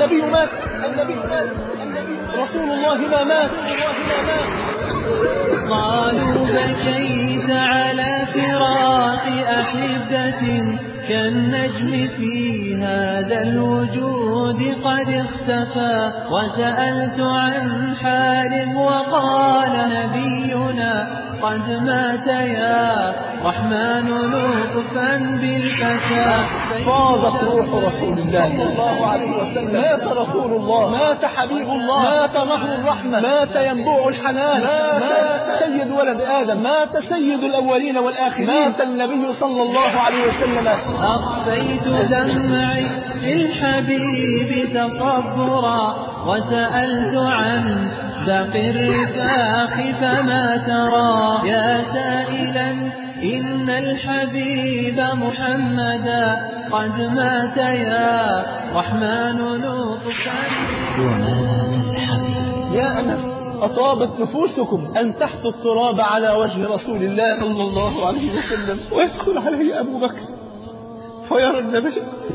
النبي مات، رسول الله ما مات. قالوا بكيت على فراق أحبة كالنجم في هذا الوجود قد اختفى. وسألت عن حال وقال نبينا قد مات يا رحمن لطفا بالفتى. فاضت روح رسول الله صلى الله عليه وسلم. مات رسول الله، مات حبيب الله، مات نهر الرحمة، مات ينبوع الحنان، مات سيد ولد آدم، مات سيد الأولين والآخرين، مات النبي صلى الله عليه وسلم. أخفيت دمعي للحبيب تصبرا وسألت عن باقي الرفاق فما ترى. يا سائلا إن الحبيب محمدا قد مات يا رحمن لطفا. يا أنس أطابت نفوسكم أن تحثوا التراب على وجه رسول الله صلى الله عليه وسلم ويدخل عليه أبو بكر فيرى النبي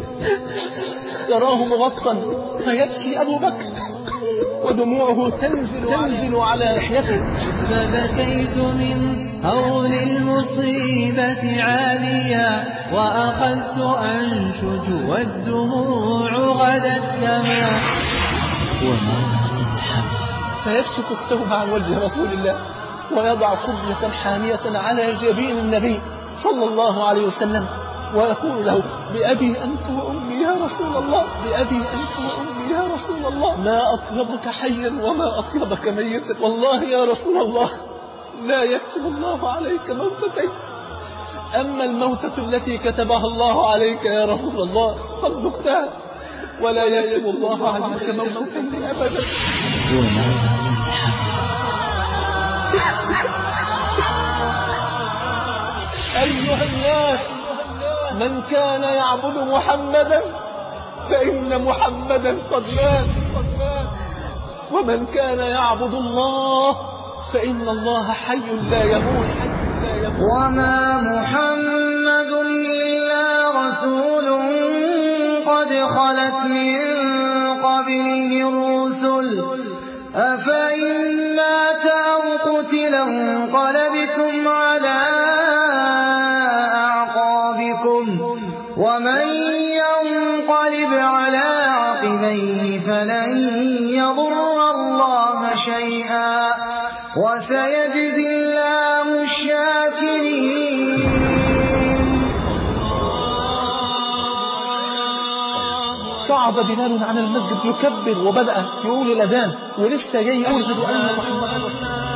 يراه مغطى فيبكي أبو بكر ودموعه تنزل على لحيته. فبكيت من هول المصيبة عاليا وأخذت أنشج والدموع غدا السماء. فيبسط الثوب عن وجه رسول الله ويضع قبلة حامية على جبين النبي صلى الله عليه وسلم ويقول له بأبي أنت وأمي يا رسول الله، بأبي أنت وأمي يا رسول الله، ما أطيبك حيا وما أطيبك ميتا. والله يا رسول الله لا يكتب الله عليك موتتين، أما الموتة التي كتبها الله عليك يا رسول الله قد ذقتها، ولا يكتب الله عليك موتتين أبدا. أيها الناس، من كان يعبد محمدا فإن محمدا قد مات، ومن كان يعبد الله فإن الله حي لا يموت. وما محمد إلا رسول قد خلت من قبله الرسل أفإن مات أو قتل انقلبتم على أعقابكم ومن ينقلب على عقبيه فلن يضر الله شيئا وسيجزي الله الشاكرين. صعد بلال عن المسجد يكبر وبدأ يقول الأذان ولسه جاي يقول أشهد أن محمدا رسول الله.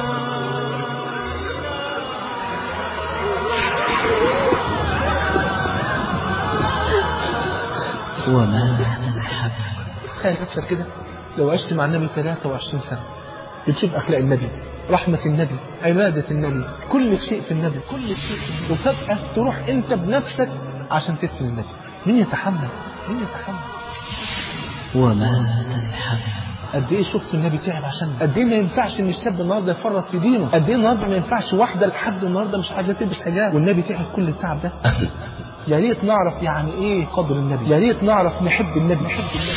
وما الحب. تخيل نفسك كده لو عشت مع النبي 23 سنة بتشوف أخلاق النبي، رحمة النبي، عبادة النبي، كل شيء في النبي، كل شيء في النبي. وفجأة تروح أنت بنفسك عشان تدفن النبي. مين يتحمل؟ مين يتحمل؟ وما الحب. قد ايه شفت النبي تعب عشان قد ايه ما ينفعش ان الشاب النهارده يفرط في دينه، قد ايه النهارده ما ينفعش واحده لحد النهارده مش عايزه تلبس حجاب والنبي تعب كل التعب ده. يا ريت نعرف يعني ايه قدر النبي، يا ريت نعرف نحب النبي.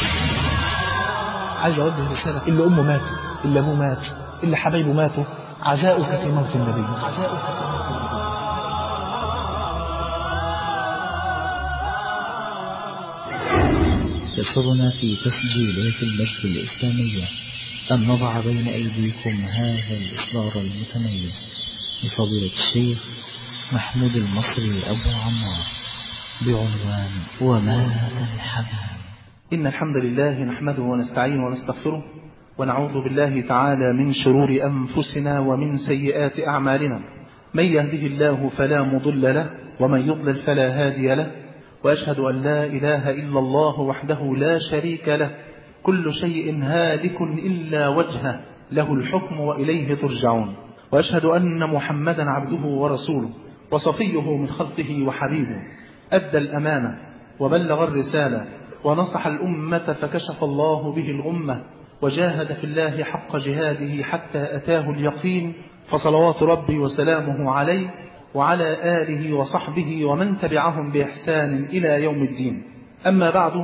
عايز اوجه رساله اللي امه ماتت، اللي ابوه مات، اللي حبايبه ماتوا، عزاؤك في موت النبي، عزاؤك في موت النبي. يسرنا في تسجيلات المجد الإسلامية أن نضع بين أيديكم هذا الإصدار المتميز لفضيلة الشيخ محمود المصري أبو عمار بعنوان وما الحباب. إن الحمد لله نحمده ونستعينه ونستغفره ونعوذ بالله تعالى من شرور أنفسنا ومن سيئات أعمالنا. من يهده الله فلا مضل له ومن يضلل فلا هادي له، وأشهد أن لا إله إلا الله وحده لا شريك له، كل شيء هالك إلا وجهه، له الحكم وإليه ترجعون. وأشهد أن محمدا عبده ورسوله وصفيه من خلقه وحبيبه، أدى الأمانة وبلغ الرسالة ونصح الأمة فكشف الله به الغمة، وجاهد في الله حق جهاده حتى أتاه اليقين، فصلوات ربي وسلامه عليه وعلى آله وصحبه ومن تبعهم بإحسان إلى يوم الدين. أما بعد،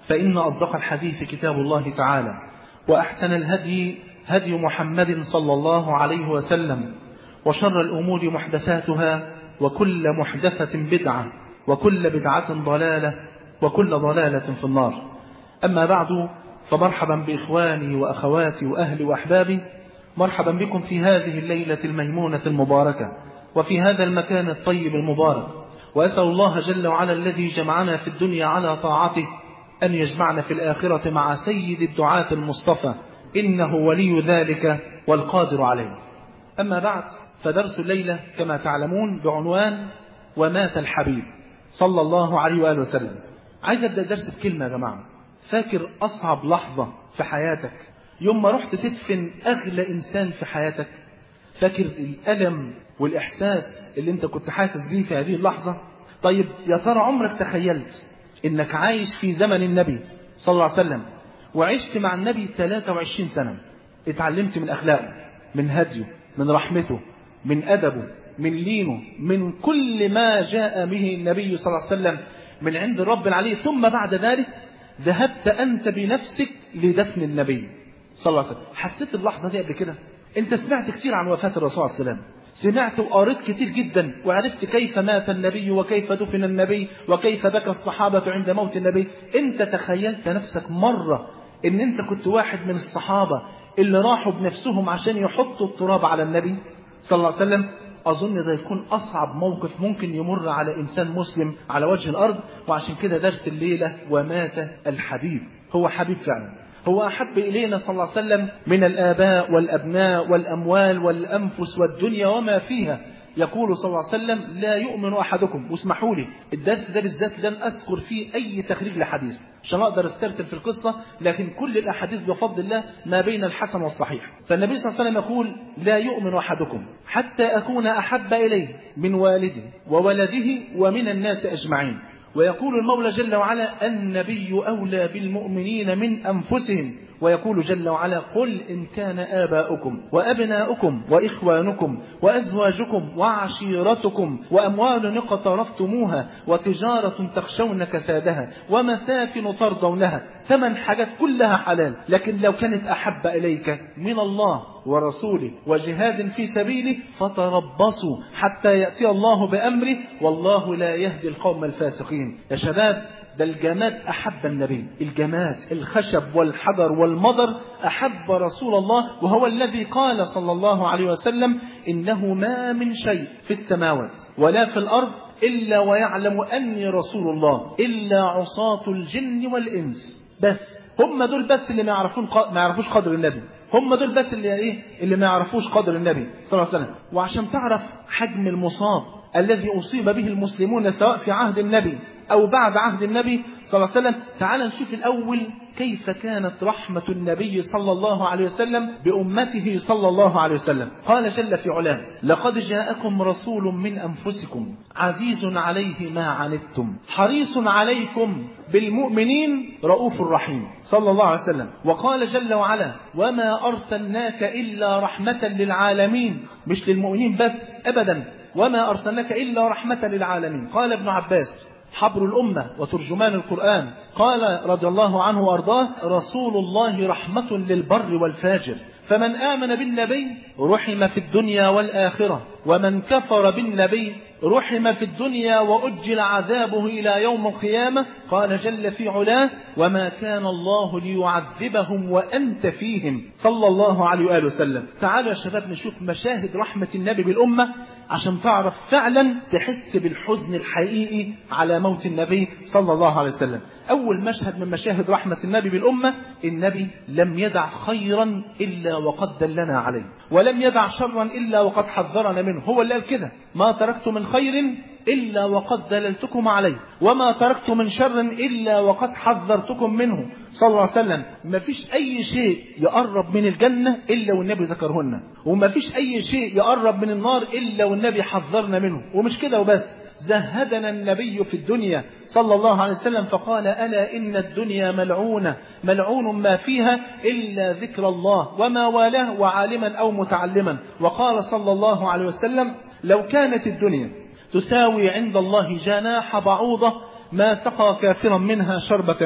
فإن أصدق الحديث كتاب الله تعالى، وأحسن الهدي هدي محمد صلى الله عليه وسلم، وشر الأمور محدثاتها، وكل محدثة بدعة، وكل بدعة ضلالة، وكل ضلالة في النار. أما بعد، فمرحبا بإخواني وأخواتي وأهلي وأحبابي، مرحبا بكم في هذه الليلة الميمونة المباركة وفي هذا المكان الطيب المبارك، وأسأل الله جل وعلا الذي جمعنا في الدنيا على طاعته أن يجمعنا في الآخرة مع سيد الدعاة المصطفى، إنه ولي ذلك والقادر عليه. أما بعد، فدرس الليلة كما تعلمون بعنوان ومات الحبيب صلى الله عليه وآله وسلم. عايز أبدأ درس بكلمة يا جماعة. فاكر أصعب لحظة في حياتك يوم ما رحت تدفن أغلى إنسان في حياتك؟ فاكر الألم والإحساس اللي أنت كنت حاسس بيه في هذه اللحظة؟ طيب يا ترى عمرك تخيلت إنك عايش في زمن النبي صلى الله عليه وسلم، وعشت مع النبي 23 سنة، اتعلمت من أخلاقه، من هديه، من رحمته، من أدبه، من لينه، من كل ما جاء به النبي صلى الله عليه وسلم من عند الرب العلي، ثم بعد ذلك ذهبت أنت بنفسك لدفن النبي صلى الله عليه وسلم. حسيت اللحظة دي قبل كده؟ أنت سمعت كتير عن وفاة الرسول صلى الله عليه وسلم، سمعت وقريت كتير جدا، وعرفت كيف مات النبي وكيف دفن النبي وكيف بكى الصحابة عند موت النبي. أنت تخيلت نفسك مرة إن أنت كنت واحد من الصحابة اللي راحوا بنفسهم عشان يحطوا التراب على النبي صلى الله عليه وسلم؟ أظن ده يكون أصعب موقف ممكن يمر على إنسان مسلم على وجه الأرض. وعشان كده درس الليلة ومات الحبيب. هو حبيب فعلا، هو أحب إلينا صلى الله عليه وسلم من الآباء والأبناء والأموال والأنفس والدنيا وما فيها. يقول صلى الله عليه وسلم: لا يؤمن أحدكم. واسمحوا لي الدرس ده بالذات لن أذكر فيه أي تخريج لحديث عشان أقدر استرسل في القصة، لكن كل الأحاديث بفضل الله ما بين الحسن والصحيح. فالنبي صلى الله عليه وسلم يقول: لا يؤمن أحدكم حتى أكون أحب إليه من والده وولده ومن الناس أجمعين. ويقول المولى جل وعلا: النبي أولى بالمؤمنين من أنفسهم. ويقول جل وعلا: قل إن كان آباؤكم وأبناؤكم وإخوانكم وأزواجكم وعشيرتكم وأموال اقترفتموها وتجارة تخشون كسادها ومساكن ترضونها، 8 حاجات كلها حلال، لكن لو كانت أحب إليك من الله ورسوله وجهاد في سبيله فتربصوا حتى يأتي الله بأمره والله لا يهدي القوم الفاسقين. يا شباب، ده الجماد أحب النبي، الجماد الخشب والحجر والمضر أحب رسول الله، وهو الذي قال صلى الله عليه وسلم: إنه ما من شيء في السماوات ولا في الأرض إلا ويعلم أني رسول الله إلا عصاة الجن والإنس. بس هم دول بس اللي ما يعرفوش قدر النبي، هم دول بس اللي ما يعرفوش قدر النبي صلى الله عليه وسلم. وعشان تعرف حجم المصاب الذي أصيب به المسلمون سواء في عهد النبي أو بعد عهد النبي صلى الله عليه وسلم، تعال نشوف الأول كيف كانت رحمة النبي صلى الله عليه وسلم بأمته صلى الله عليه وسلم. قال جل في علاه: لقد جاءكم رسول من أنفسكم عزيز عليه ما عنتم حريص عليكم بالمؤمنين رؤوف رحيم صلى الله عليه وسلم. وقال جل وعلا: وما أرسلناك إلا رحمة للعالمين، مش للمؤمنين بس أبدا، وما أرسلناك إلا رحمة للعالمين. قال ابن عباس حبر الأمة وترجمان القرآن، قال رضي الله عنه وأرضاه: رسول الله رحمة للبر والفاجر، فمن آمن بالنبي رحم في الدنيا والآخرة، ومن كفر بالنبي رحم في الدنيا وأجل عذابه إلى يوم القيامة. قال جل في علاه: وما كان الله ليعذبهم وأنت فيهم صلى الله عليه وآله وسلم. تعالوا يا شباب نشوف مشاهد رحمة النبي بالأمة عشان تعرف فعلا تحس بالحزن الحقيقي على موت النبي صلى الله عليه وسلم. أول مشهد من مشاهد رحمة النبي بالأمة: النبي لم يدع خيرا إلا وقد دلنا عليه، ولم يدع شرا إلا وقد حذرنا منه. هو اللي قال كده: ما تركت من خير إلا وقد دللتكم عليه، وما تركت من شر إلا وقد حذرتكم منه صلى الله عليه وسلم. ما فيش أي شيء يقرب من الجنة إلا والنبي ذكرهن، وما فيش أي شيء يقرب من النار إلا والنبي حذرنا منه. ومش كده وبس، زهدنا النبي في الدنيا صلى الله عليه وسلم فقال: ألا إن الدنيا ملعونة ملعون ما فيها إلا ذكر الله وما والاه وعالما أو متعلما. وقال صلى الله عليه وسلم: لو كانت الدنيا تساوي عند الله جناح بعوضة ما سقى كافرا منها شربة ماء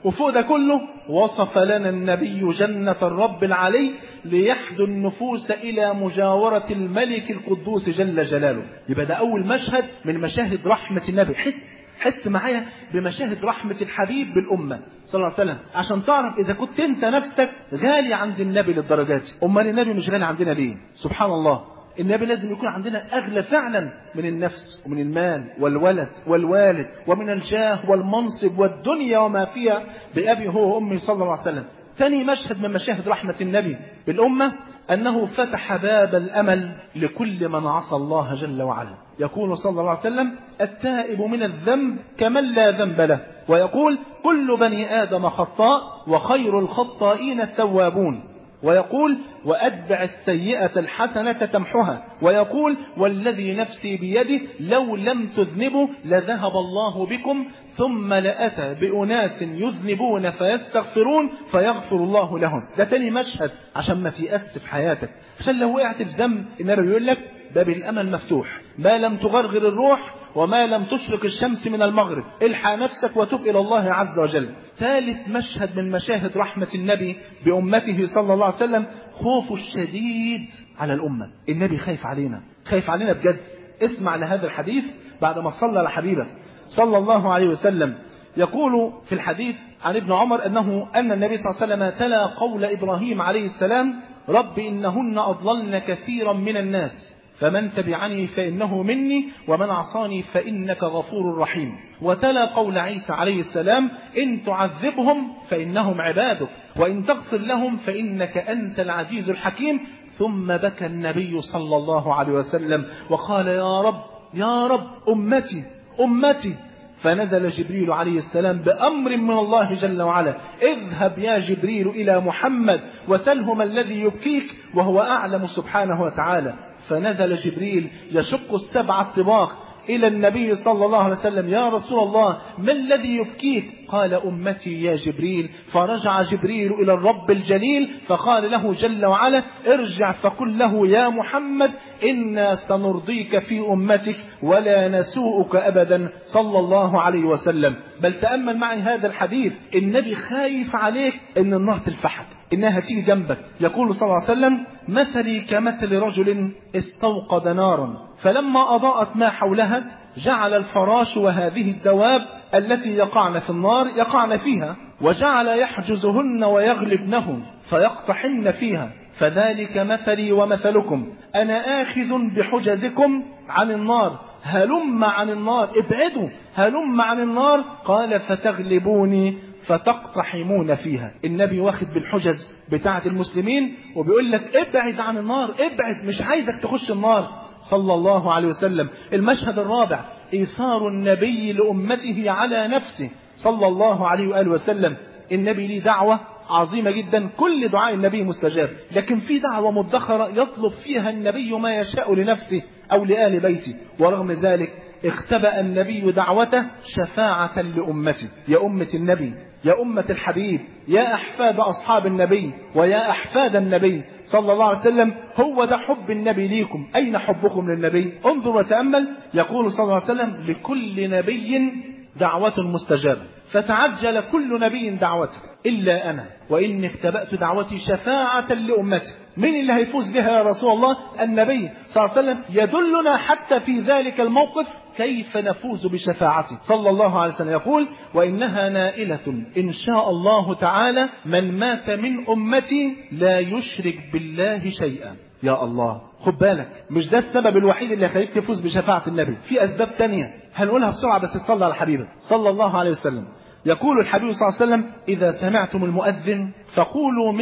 وفوق ده كله وصف لنا النبي جنة الرب العلي ليحدو النفوس إلى مجاورة الملك القدوس جل جلاله. يبقى ده أول مشهد من مشاهد رحمة النبي. حس معايا بمشاهد رحمة الحبيب بالأمة صلى الله عليه وسلم عشان تعرف إذا كنت أنت نفسك غالي عند النبي للدرجات. أمال النبي مش غالي عندنا ليه؟ سبحان الله. النبي لازم يكون عندنا أغلى فعلا من النفس ومن المال والولد والوالد ومن الجاه والمنصب والدنيا وما فيها بأبي هو وأمي صلى الله عليه وسلم. ثاني مشهد من مشاهد رحمة النبي بالأمة أنه فتح باب الأمل لكل من عصى الله جل وعلا. يقول صلى الله عليه وسلم: التائب من الذنب كمن لا ذنب له. ويقول: كل بني آدم خطاء وخير الخطائين التوابون. ويقول: وأتبع السيئة الحسنة تمحها. ويقول: والذي نفسي بيده لو لم تذنبوا لذهب الله بكم ثم لأتى بأناس يذنبون فيستغفرون فيغفر الله لهم. ده تاني مشهد عشان ما تيأس في حياتك، عشان لو وقعت في ذنب النبي بيقول لك باب الأمل مفتوح ما لم تغرغر الروح وما لم تشرق الشمس من المغرب. الحق نفسك وتب إلى الله عز وجل. ثالث مشهد من مشاهد رحمة النبي بأمته صلى الله عليه وسلم خوفه الشديد على الأمة. النبي خايف علينا بجد. اسمع لهذا الحديث بعد ما صلى على حبيبه صلى الله عليه وسلم. يقول في الحديث عن ابن عمر أن النبي صلى الله عليه وسلم تلا قول إبراهيم عليه السلام: رب إنهن أضللن كثيرا من الناس فمن تبعني فإنه مني ومن عصاني فإنك غفور رحيم. وتلا قول عيسى عليه السلام: إن تعذبهم فإنهم عبادك وإن تغفر لهم فإنك أنت العزيز الحكيم. ثم بكى النبي صلى الله عليه وسلم وقال: يا رب أمتي. فنزل جبريل عليه السلام بأمر من الله جل وعلا: اذهب يا جبريل إلى محمد وسله ما الذي يبكيك وهو أعلم سبحانه وتعالى. فنزل جبريل يشق السبع الطباق إلى النبي صلى الله عليه وسلم: يا رسول الله ما الذي يبكيك؟ قال: أمتي يا جبريل. فرجع جبريل إلى الرب الجليل فقال له جل وعلا: ارجع فقل له يا محمد إنا سنرضيك في أمتك ولا نسوءك أبدا صلى الله عليه وسلم. بل تأمل معي هذا الحديث. النبي خايف عليك إن النار تلفحك، إنها تيجي جنبك. يقول صلى الله عليه وسلم: مثلي كمثل رجل استوقد نارا فلما أضاءت ما حولها جعل الفراش وهذه الدواب التي يقعن في النار يقعن فيها وجعل يحجزهن ويغلبنهم فيقطحن فيها. فذلك مثلي ومثلكم أنا آخذ بحجزكم عن النار هلم عن النار ابعدوا هلم عن النار. قال: فتغلبوني فتقتحمون فيها. النبي واخد بالحجز بتاعة المسلمين وبيقول لك ابعد عن النار، ابعد، مش عايزك تخش النار صلى الله عليه وسلم. المشهد الرابع إيثار النبي لأمته على نفسه صلى الله عليه وآله وسلم. النبي ليه دعوة عظيمة جدا، كل دعاء النبي مستجاب، لكن في دعوة مدخرة يطلب فيها النبي ما يشاء لنفسه أو لآل بيته، ورغم ذلك اختبأ النبي دعوته شفاعة لأمته. يا أمة النبي، يا أمة الحبيب، يا أحفاد أصحاب النبي ويا أحفاد النبي صلى الله عليه وسلم، هو ده حب النبي ليكم. أين حبكم للنبي؟ انظر وتأمل. يقول صلى الله عليه وسلم: لكل نبي دعوة مستجابة فتعجل كل نبي دعوته إلا أنا وإني اختبأت دعوتي شفاعة لأمتي. من اللي هيفوز بها يا رسول الله؟ النبي صلى الله عليه وسلم يدلنا حتى في ذلك الموقف كيف نفوز بشفاعته صلى الله عليه وسلم. يقول: وإنها نائلة إن شاء الله تعالى من مات من أمتي لا يشرك بالله شيئا. يا الله، خد بالك، مش ده السبب الوحيد اللي هيخليك تفوز بشفاعة النبي، في أسباب تانية هنقولها بسرعة بس تصلي على حبيبك صلى الله عليه وسلم. يقول الحبيب صلى الله عليه وسلم: إذا سمعتم المؤذن فقولوا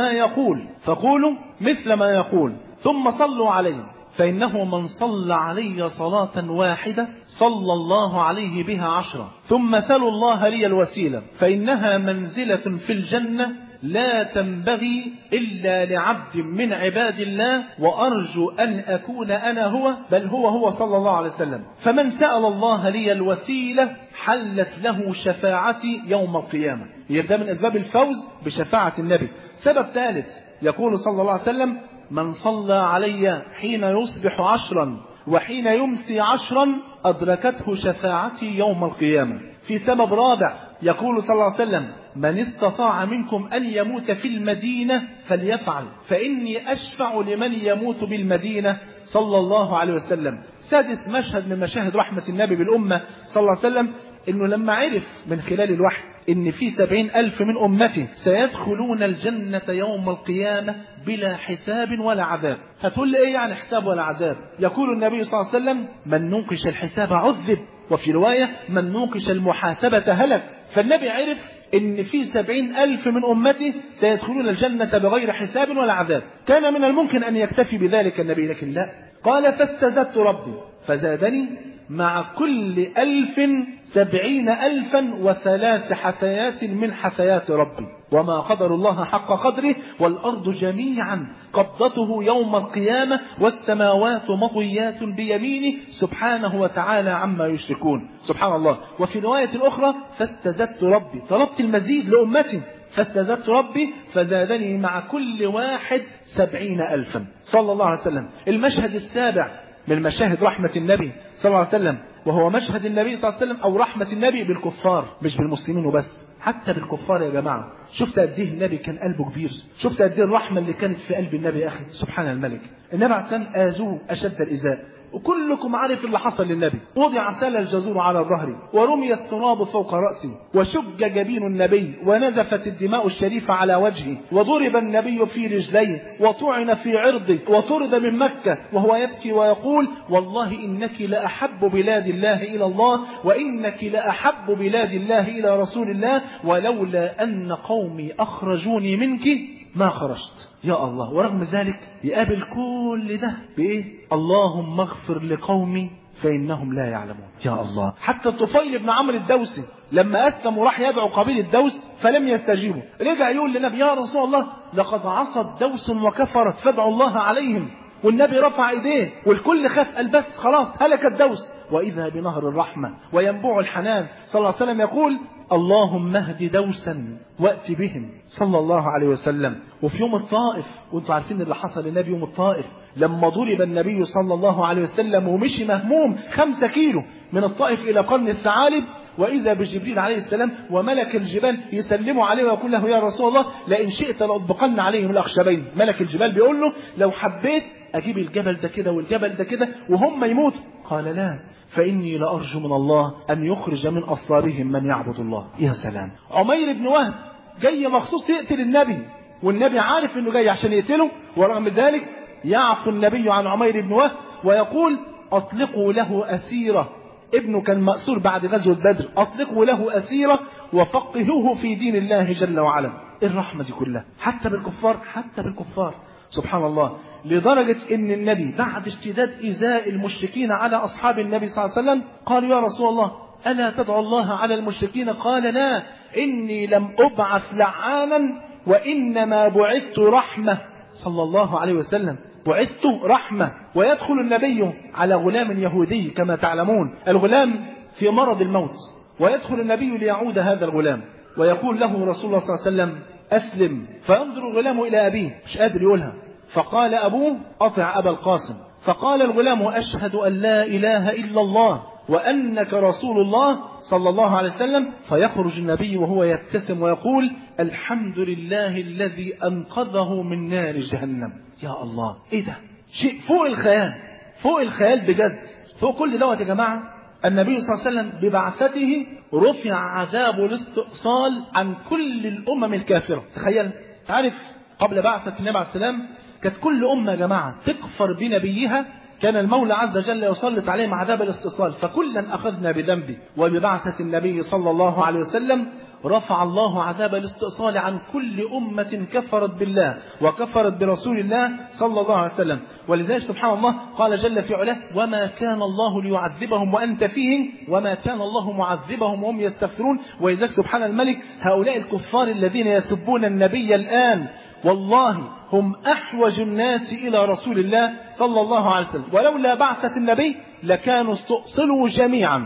مثل ما يقول ثم صلوا عليه فإنه من صلى علي صلاة واحدة صلى الله عليه بها 10 ثم سلوا الله لي الوسيلة فإنها منزلة في الجنة لا تنبغي إلا لعبد من عباد الله وأرجو أن أكون أنا هو بل هو صلى الله عليه وسلم. فمن سأل الله لي الوسيلة حلت له شفاعتي يوم القيامة. يبدأ من أسباب الفوز بشفاعة النبي. سبب ثالث يقول صلى الله عليه وسلم: من صلى علي حين يصبح 10 وحين يمسي 10 أدركته شفاعتي يوم القيامة. في سبب رابع يقول صلى الله عليه وسلم: من استطاع منكم أن يموت في المدينة فليفعل، فإني أشفع لمن يموت بالمدينة صلى الله عليه وسلم. سادس مشهد من مشاهد رحمة النبي بالأمة صلى الله عليه وسلم، إنه لما عرف من خلال الوحي إن في 70,000 من أمته سيدخلون الجنة يوم القيامة بلا حساب ولا عذاب. هتقول لي إيه يعني حساب ولا عذاب؟ يقول النبي صلى الله عليه وسلم: من نوقش الحساب عذب، وفي رواية: من نوقش المحاسبة هلك. فالنبي عرف إن في 70,000 من أمته سيدخلون الجنة بغير حساب ولا عذاب. كان من الممكن أن يكتفي بذلك النبي، لكن لا، قال: فاستزدت ربي فزادني مع كل 1000 70,003 حثيات من حثيات ربي، وما قدر الله حق قدره، والأرض جميعا قبضته يوم القيامة، والسماوات مطويات بيمينه سبحانه وتعالى عما يشركون. سبحان الله. وفي رواية أخرى: فاستزدت ربي، طلبت المزيد لأمتي، فاستزدت ربي فزادني مع كل واحد 70,000. صلى الله عليه وسلم. المشهد السابع من مشاهد رحمة النبي صلى الله عليه وسلم، وهو مشهد النبي صلى الله عليه وسلم أو رحمة النبي بالكفار، مش بالمسلمين وبس، حتى بالكفار يا جماعة. شفت قد ايه النبي كان قلبه كبير؟ شفت قد ايه الرحمة اللي كانت في قلب النبي يا أخي؟ سبحان الملك. النبي عليه السلام آذوه أشد الإزاء، وكلكم عارف اللي حصل للنبي. وضع سال الجزور على الظهر، ورمي التراب فوق رأسه، وشج جبين النبي، ونزفت الدماء الشريفة على وجهه، وضرب النبي في رجليه، وطعن في عرضه، وطرد من مكة وهو يبكي ويقول: والله إنك لأحب بلاد الله إلى الله، وإنك لأحب بلاد الله إلى رسول الله، ولولا أن قومي أخرجوني منك ما خرجت. يا الله. ورغم ذلك يقابل كل ده بإيه؟ اللهم اغفر لقومي فإنهم لا يعلمون. يا الله. حتى الطفيل بن عمرو الدوسي لما أسلم وراح يدعو قبيلة دوس فلم يستجيبوا، رجع يقول للنبي: يا رسول الله، لقد عصت دوس وكفرت فادعوا الله عليهم. والنبي رفع ايديه والكل خاف، قال بس خلاص هلك الدوس. واذا بنهر الرحمه وينبوع الحنان. صلى الله عليه وسلم يقول: اللهم اهد دوسا وات بهم، صلى الله عليه وسلم. وفي يوم الطائف، وانتم عارفين اللي حصل للنبي يوم الطائف، لما ضرب النبي صلى الله عليه وسلم ومشي مهموم 5 كيلو من الطائف الى قرن الثعالب، وإذا بجبريل عليه السلام وملك الجبال يسلموا عليه ويقول له: يا رسول الله، لئن شئت لأطبقن عليهم الأخشبين. ملك الجبال بيقول له: لو حبيت أجيب الجبل ده كده والجبل ده كده وهم يموتوا. قال: لا، فإني لأرجو من الله أن يخرج من أصلابهم من يعبد الله. يا سلام. عمير بن وهب جاي مخصوص يقتل النبي، والنبي عارف أنه جاي عشان يقتله، ورغم ذلك يعفو النبي عن عمير بن وهب ويقول: أطلقوا له أسيرة، ابنه كان مأسور بعد غزوة بدر، أطلقوا له أسيرة وفقهوه في دين الله جل وعلا. الرحمة دي كلها حتى بالكفار، حتى بالكفار. سبحان الله. لدرجة ان النبي بعد اشتداد إيذاء المشركين على أصحاب النبي صلى الله عليه وسلم قال: يا رسول الله، ألا تدعو الله على المشركين؟ قال: لا، إني لم أبعث لعانا، وإنما بعثت رحمة. صلى الله عليه وسلم. بعثت رحمة. ويدخل النبي على غلام يهودي كما تعلمون، الغلام في مرض الموت، ويدخل النبي ليعود هذا الغلام، ويقول له رسول الله صلى الله عليه وسلم: أسلم. فينظر الغلام إلى أبيه، مش قادر يقولها، فقال أبوه: أطع أبا القاسم. فقال الغلام: أشهد أن لا إله إلا الله وأنك رسول الله، صلى الله عليه وسلم. فيخرج النبي وهو يبتسم ويقول: الحمد لله الذي أنقذه من نار جهنم. يا الله. إيه ده؟ شيء فوق الخيال، فوق الخيال بجد. فوق كل دوت يا جماعة، النبي صلى الله عليه وسلم ببعثته رفع عذاب الاستئصال عن كل الأمم الكافرة. تخيل. تعرف قبل بعثة النبي عليه السلام كانت كل أمة يا جماعة تكفر بنبيها، كان المولى عز وجل يسلط عليهم عذاب الاستئصال، فكلا أخذنا بذنبه. وببعثة النبي صلى الله عليه وسلم رفع الله عذاب الاستئصال عن كل أمة كفرت بالله وكفرت برسول الله صلى الله عليه وسلم. ولذلك سبحان الله قال جل في علاه: وما كان الله ليعذبهم وأنت فيهم وما كان الله معذبهم وهم يستغفرون. ولذلك سبحان الملك، هؤلاء الكفار الذين يسبون النبي الآن والله هم أحوج الناس إلى رسول الله صلى الله عليه وسلم، ولولا بعثة النبي لكانوا استؤصلوا جميعا.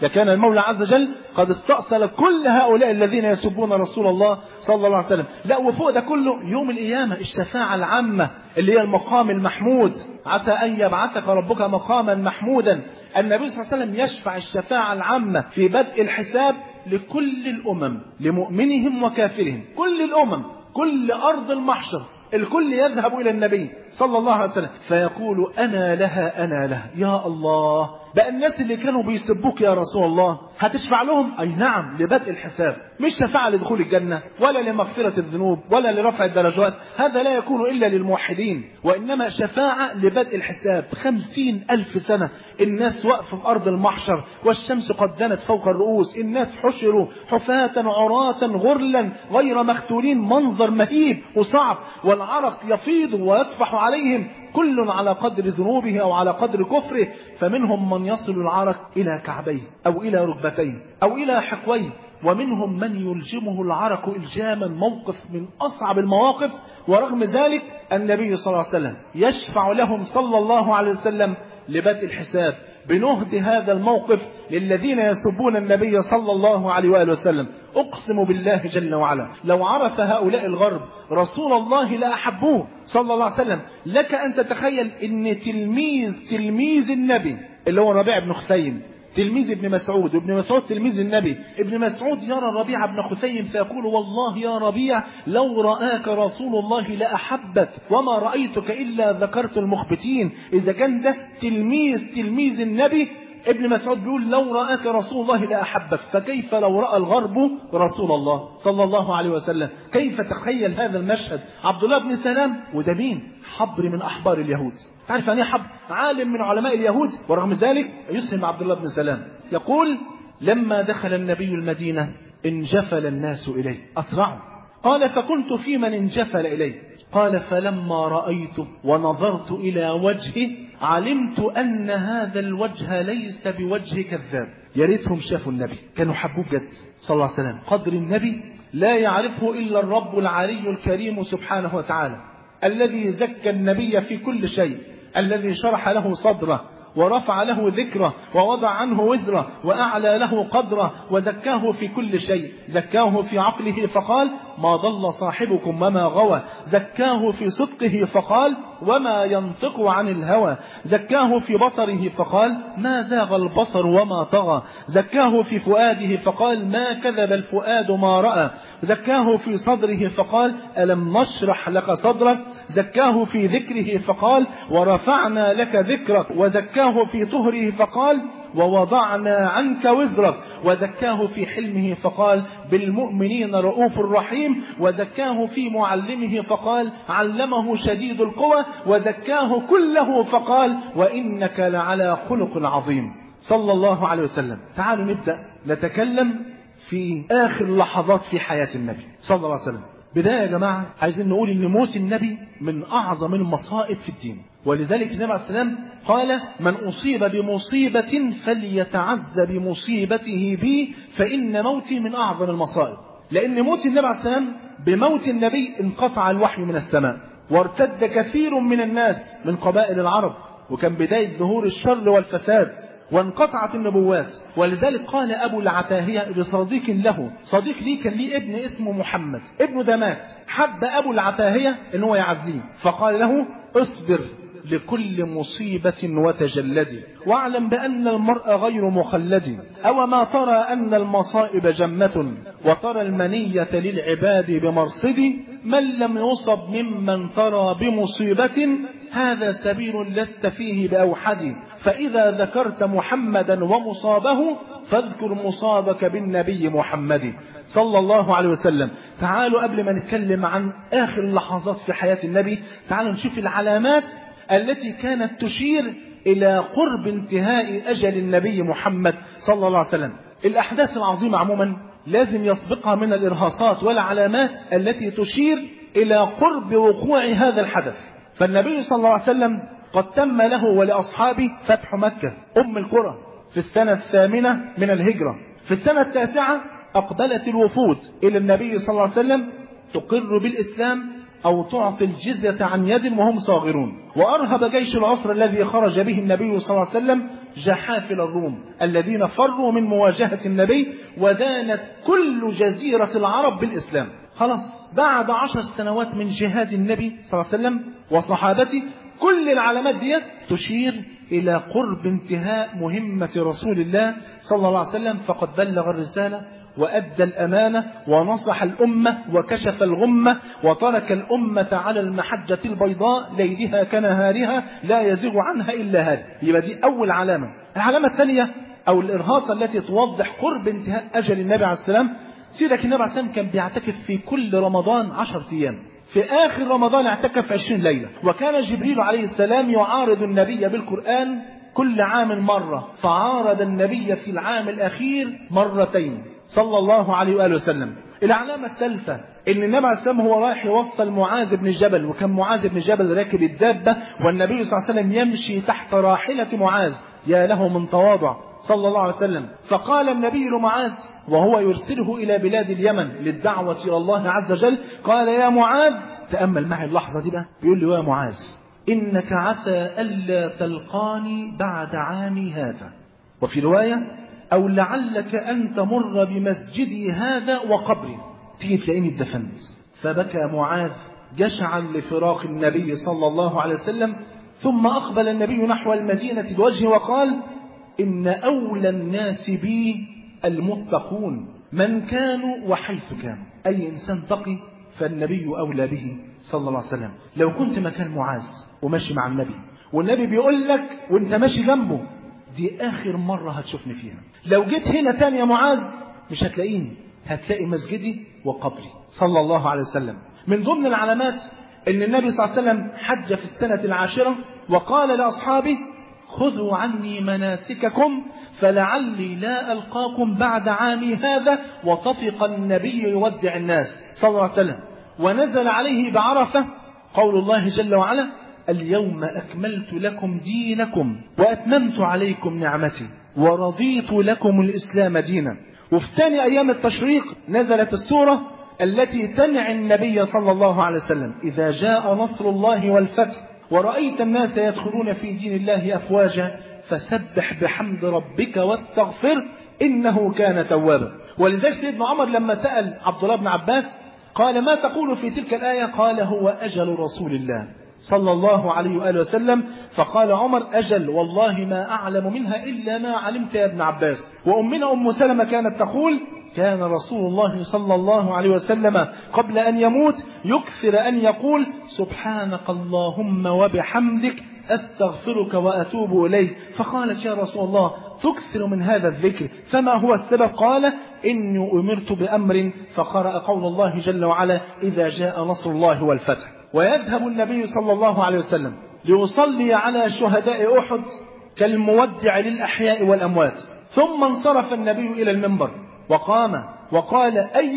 لكان المولى عز وجل قد استأصل كل هؤلاء الذين يسبون رسول الله صلى الله عليه وسلم. لا، وفوق ده كله يوم القيامة الشفاعة العامة اللي هي المقام المحمود، عسى أن يبعثك ربك مقاما محمودا. النبي صلى الله عليه وسلم يشفع الشفاعة العامة في بدء الحساب لكل الأمم، لمؤمنهم وكافرهم، كل الأمم، كل أرض المحشر، الكل يذهب إلى النبي صلى الله عليه وسلم فيقول أنا لها أنا لها. يا الله، بقى الناس اللي كانوا بيسبوك يا رسول الله هتشفع لهم؟ أي نعم، لبدء الحساب، مش شفاعة لدخول الجنة ولا لمغفرة الذنوب ولا لرفع الدرجات، هذا لا يكون إلا للموحدين، وإنما شفاعة لبدء الحساب. 50,000 سنة الناس واقفة في أرض المحشر والشمس قد دنت فوق الرؤوس، الناس حشروا حفاة عراة غرلا غير مختولين، منظر مهيب وصعب، والعرق يفيض ويطفح عليهم كل على قدر ذنوبه أو على قدر كفره، فمنهم من يصل العرق إلى كعبيه أو إلى ركبتيه أو إلى حقويه، ومنهم من يلجمه العرق إلجاما، موقف من أصعب المواقف. ورغم ذلك النبي صلى الله عليه وسلم يشفع لهم صلى الله عليه وسلم لبدء الحساب. بنهد هذا الموقف للذين يسبون النبي صلى الله عليه وآله وسلم. أقسم بالله جل وعلا لو عرف هؤلاء الغرب رسول الله لأحبوه صلى الله عليه وسلم. لك أن تتخيل أن تلميذ النبي اللي هو ربيع بن خثيم، تلميذ ابن مسعود، وابن مسعود تلميذ النبي، ابن مسعود يرى ربيع بن خثيم فيقول والله يا ربيع لو رآك رسول الله لأحبك وما رأيتك إلا ذكرت المخبتين. إذا كان ده تلميذ النبي، ابن مسعود بيقول لو رآك رسول الله لأحبك، فكيف لو رأى الغرب رسول الله صلى الله عليه وسلم؟ كيف تخيل هذا المشهد؟ عبد الله بن سلام، وده مين؟ حبر من أحبار اليهود. تعرف يعني حبر؟ عالم من علماء اليهود، ورغم ذلك يسلم عبد الله بن سلام. يقول لما دخل النبي المدينة انجفل الناس إليه، أسرعوا. قال فكنت في من انجفل إليه. قال فلما رأيته ونظرت إلى وجهه علمت أن هذا الوجه ليس بوجه كذاب. يا ريتهم شافوا النبي، كانوا حبوه بجد صلى الله عليه وسلم. قدر النبي لا يعرفه إلا الرب العلي الكريم سبحانه وتعالى، الذي زكى النبي في كل شيء، الذي شرح له صدره ورفع له ذكره ووضع عنه وزره وأعلى له قدره وزكاه في كل شيء. زكاه في عقله فقال ما ضل صاحبكم وما غوى، زكاه في صدقه فقال وما ينطق عن الهوى، زكاه في بصره فقال ما زاغ البصر وما طغى، زكاه في فؤاده فقال ما كذب الفؤاد ما رأى، زكاه في صدره فقال ألم نشرح لك صدرك، زكاه في ذكره فقال ورفعنا لك ذكرك، وزكاه في طهره فقال ووضعنا عنك وزرك، وزكاه في حلمه فقال بالمؤمنين رؤوف رحيم، وزكاه في معلمه فقال علمه شديد القوى، وزكاه كله فقال وإنك لعلى خلق عظيم صلى الله عليه وسلم. تعالوا نبدأ نتكلم في آخر لحظات في حياة النبي صلى الله عليه وسلم. بداية يا جماعة عايزين نقول إن موت النبي من أعظم المصائب في الدين، ولذلك النبي عليه السلام قال من أصيب بمصيبة فليتعز بمصيبته بي فإن موتي من أعظم المصائب. لأن موت النبي عليه السلام، بموت النبي انقطع الوحي من السماء، وارتد كثير من الناس من قبائل العرب، وكان بداية ظهور الشر والفساد، وانقطعت النبوات. ولذلك قال أبو العتاهية لصديق له، صديق ليه كان ليه ابن اسمه محمد، ابنه ده مات، حب أبو العتاهية إن هو يعزيه، فقال له اصبر لكل مصيبة وتجلدي، واعلم بأن المرء غير مخلد، أو ما ترى أن المصائب جمة، وترى المنية للعباد بمرصد، من لم يصب ممن ترى بمصيبة هذا سبيل لست فيه بأوحد، فإذا ذكرت محمدا ومصابه فاذكر مصابك بالنبي محمد صلى الله عليه وسلم. تعالوا قبل ما نتكلم عن آخر اللحظات في حياة النبي، تعالوا نشوف العلامات التي كانت تشير إلى قرب انتهاء أجل النبي محمد صلى الله عليه وسلم. الأحداث العظيمة عموما لازم يسبقها من الإرهاصات والعلامات التي تشير إلى قرب وقوع هذا الحدث. فالنبي صلى الله عليه وسلم قد تم له ولأصحابه فتح مكة أم القرى في السنة 8 من الهجرة. في السنة 9 أقبلت الوفود إلى النبي صلى الله عليه وسلم تقر بالإسلام أو تعطي الجزية عن يد وهم صاغرون. وأرهب جيش العسر الذي خرج به النبي صلى الله عليه وسلم جحافل الروم الذين فروا من مواجهة النبي، ودانت كل جزيرة العرب بالإسلام. خلاص بعد 10 سنوات من جهاد النبي صلى الله عليه وسلم وصحابته، كل العلامات دي تشير إلى قرب انتهاء مهمة رسول الله صلى الله عليه وسلم، فقد بلغ الرسالة وأدى الأمانة ونصح الأمة وكشف الغمة وترك الأمة على المحجة البيضاء ليلها كنهارها لا يزيغ عنها إلا هذا. يبقى دي أول علامة. العلامة الثانية أو الإرهاصة التي توضح قرب انتهاء أجل النبي عليه السلام، سيدك النبي عليه السلام كان بيعتكف في كل رمضان 10 أيام، في آخر رمضان اعتكف 20 ليلة. وكان جبريل عليه السلام يعارض النبي بالقرآن كل عام مرة، فعارض النبي في العام الأخير مرتين صلى الله عليه وآله وسلم. العلامة الثالثة إن النبي عليه السلام هو رايح يوصل معاذ بن جبل، وكان معاذ بن جبل راكب الدابة والنبي صلى الله عليه وسلم يمشي تحت راحلة معاذ، يا له من تواضع صلى الله عليه وسلم. فقال النبي لمعاذ وهو يرسله إلى بلاد اليمن للدعوة إلى الله عز وجل، قال يا معاذ، تأمل معي اللحظة دي بقى، بيقول له يا معاذ إنك عسى ألا تلقاني بعد عامي هذا، وفي رواية أو لعلك أن تمر بمسجدي هذا وقبري، تيجي تلاقيني اتدفنت. فبكى معاذ جشعا لفراق النبي صلى الله عليه وسلم، ثم أقبل النبي نحو المدينة بوجهه وقال إن أولى الناس بي المتقون من كانوا وحيث كانوا. أي إنسان تقي فالنبي أولى به صلى الله عليه وسلم. لو كنت مكان معاذ وماشي مع النبي والنبي بيقول لك وانت ماشي جنبه دي آخر مرة هتشوفني فيها، لو جيت هنا تاني يا معاذ مش هتلاقيني، هتلاقي مسجدي وقبري صلى الله عليه وسلم. من ضمن العلامات ان النبي صلى الله عليه وسلم حج في السنة 10 وقال لأصحابه خذوا عني مناسككم فلعلي لا ألقاكم بعد عامي هذا. وطفق النبي يودع الناس صلى الله عليه وسلم، ونزل عليه بعرفة قول الله جل وعلا اليوم أكملت لكم دينكم وأتممت عليكم نعمتي ورضيت لكم الإسلام دينا. وفي ثاني أيام التشريق نزلت السورة التي تنعي النبي صلى الله عليه وسلم إذا جاء نصر الله والفتح ورأيت الناس يدخلون في دين الله أفواجا فسبح بحمد ربك واستغفر إنه كان توابا. ولذلك سيدنا عمر لما سأل عبد الله بن عباس قال ما تقول في تلك الآية؟ قال هو أجل رسول الله صلى الله عليه وآله وسلم. فقال عمر أجل والله ما أعلم منها إلا ما علمت يا ابن عباس. وأمنا أم سلمة كانت تقول كان رسول الله صلى الله عليه وسلم قبل أن يموت يكثر أن يقول سبحانك اللهم وبحمدك أستغفرك وأتوب إليك. فقالت يا رسول الله تكثر من هذا الذكر فما هو السبب؟ قال إني أمرت بأمر فقرأ قول الله جل وعلا إذا جاء نصر الله والفتح. ويذهب النبي صلى الله عليه وسلم ليصلي على شهداء أحد كالمودع للأحياء والأموات، ثم انصرف النبي إلى المنبر وقام وقال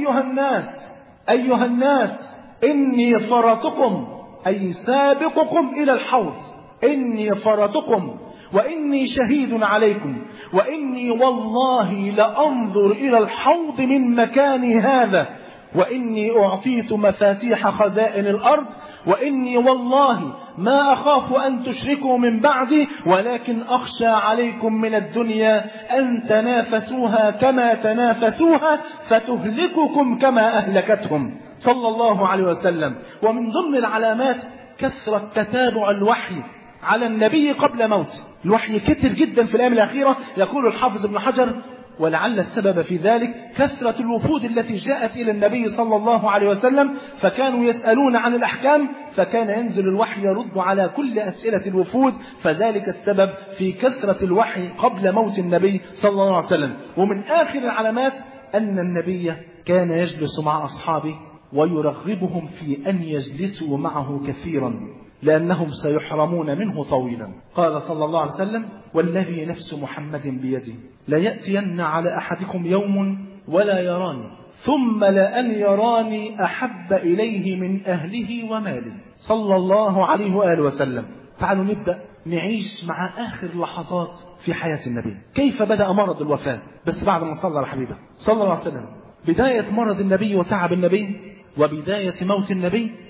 أيها الناس إني فرطكم أي سابقكم إلى الحوض، إني فرطكم وإني شهيد عليكم، وإني والله لأنظر إلى الحوض من مكاني هذا، وإني أعطيت مفاتيح خزائن الأرض، وإني والله ما أخاف أن تشركوا من بعدي، ولكن أخشى عليكم من الدنيا أن تنافسوها كما تنافسوها فتهلككم كما أهلكتهم صلى الله عليه وسلم. ومن ضمن العلامات كثرة تتابع الوحي على النبي قبل موته. الوحي كتر جدا في الأيام الأخيرة. يقول الحافظ ابن حجر ولعل السبب في ذلك كثرة الوفود التي جاءت إلى النبي صلى الله عليه وسلم، فكانوا يسألون عن الأحكام فكان ينزل الوحي يرد على كل أسئلة الوفود، فذلك السبب في كثرة الوحي قبل موت النبي صلى الله عليه وسلم. ومن آخر العلامات أن النبي كان يجلس مع أصحابه ويرغبهم في أن يجلسوا معه كثيرا لأنهم سيحرمون منه طويلا. قال صلى الله عليه وسلم والذي نفس محمد بيده ليأتين على أحدكم يوم ولا يراني ثم لأن يراني أحب إليه من أهله وماله صلى الله عليه وآله وسلم. تعالوا نبدأ نعيش مع آخر لحظات في حياة النبي. كيف بدأ مرض الوفاة؟ بس بعد ما صلى على حبيبه صلى الله عليه وسلم. بداية مرض النبي وتعب النبي وبداية موت النبي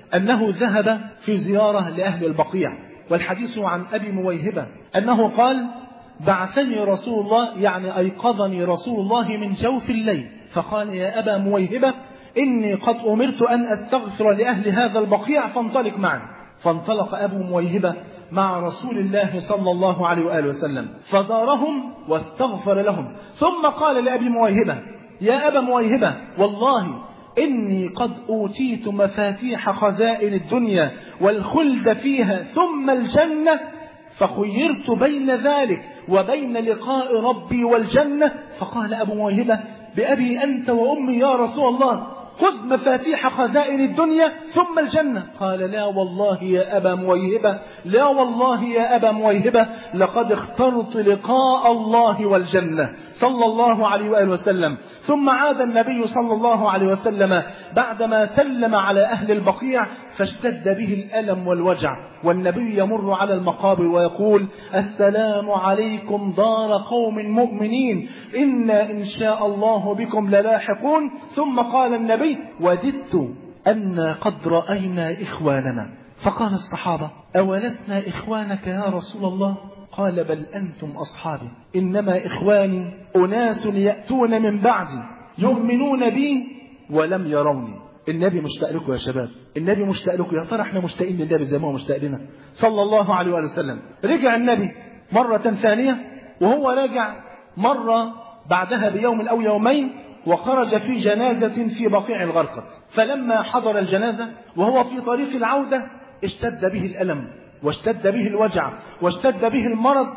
أنه ذهب في زيارة لأهل البقيع، والحديث عن أبي مويهبة أنه قال: بعثني رسول الله، يعني أيقظني رسول الله من جوف الليل، فقال: يا أبا مويهبة إني قد أمرت أن أستغفر لأهل هذا البقيع فانطلق معي. فانطلق أبو مويهبة مع رسول الله صلى الله عليه وآله وسلم فزارهم واستغفر لهم، ثم قال لأبي مويهبة: يا أبا مويهبة والله إني قد أوتيت مفاتيح خزائن الدنيا والخلد فيها ثم الجنة، فخيرت بين ذلك وبين لقاء ربي والجنة. فقال أبو مويهبة: بأبي أنت وأمي يا رسول الله، خذ مفاتيح خزائن الدنيا ثم الجنة. قال: لا والله يا أبا مويهبة، لا والله يا أبا مويهبة، لقد اخترت لقاء الله والجنة صلى الله عليه وآله وسلم. ثم عاد النبي صلى الله عليه وسلم بعدما سلم على أهل البقيع فاشتد به الألم والوجع، والنبي يمر على المقابر ويقول: السلام عليكم دار قوم مؤمنين، إنا إن شاء الله بكم للاحقون. ثم قال النبي: وددت أن قد رأينا إخواننا. فقال الصحابة: أولسنا إخوانك يا رسول الله؟ قال: بل أنتم أصحابي، إنما إخواني أناس يأتون من بعدي يؤمنون بي ولم يروني. النبي مشتاق لكم يا شباب، النبي مشتاق لكم. يا ترى احنا مشتاقين للنبي زي ما هو مشتاق لنا صلى الله عليه وآله وسلم؟ رجع النبي مرة ثانية، وهو راجع مرة بعدها بيوم أو يومين، وخرج في جنازة في بقيع الغرقد. فلما حضر الجنازة وهو في طريق العودة اشتد به الألم واشتد به الوجع واشتد به المرض،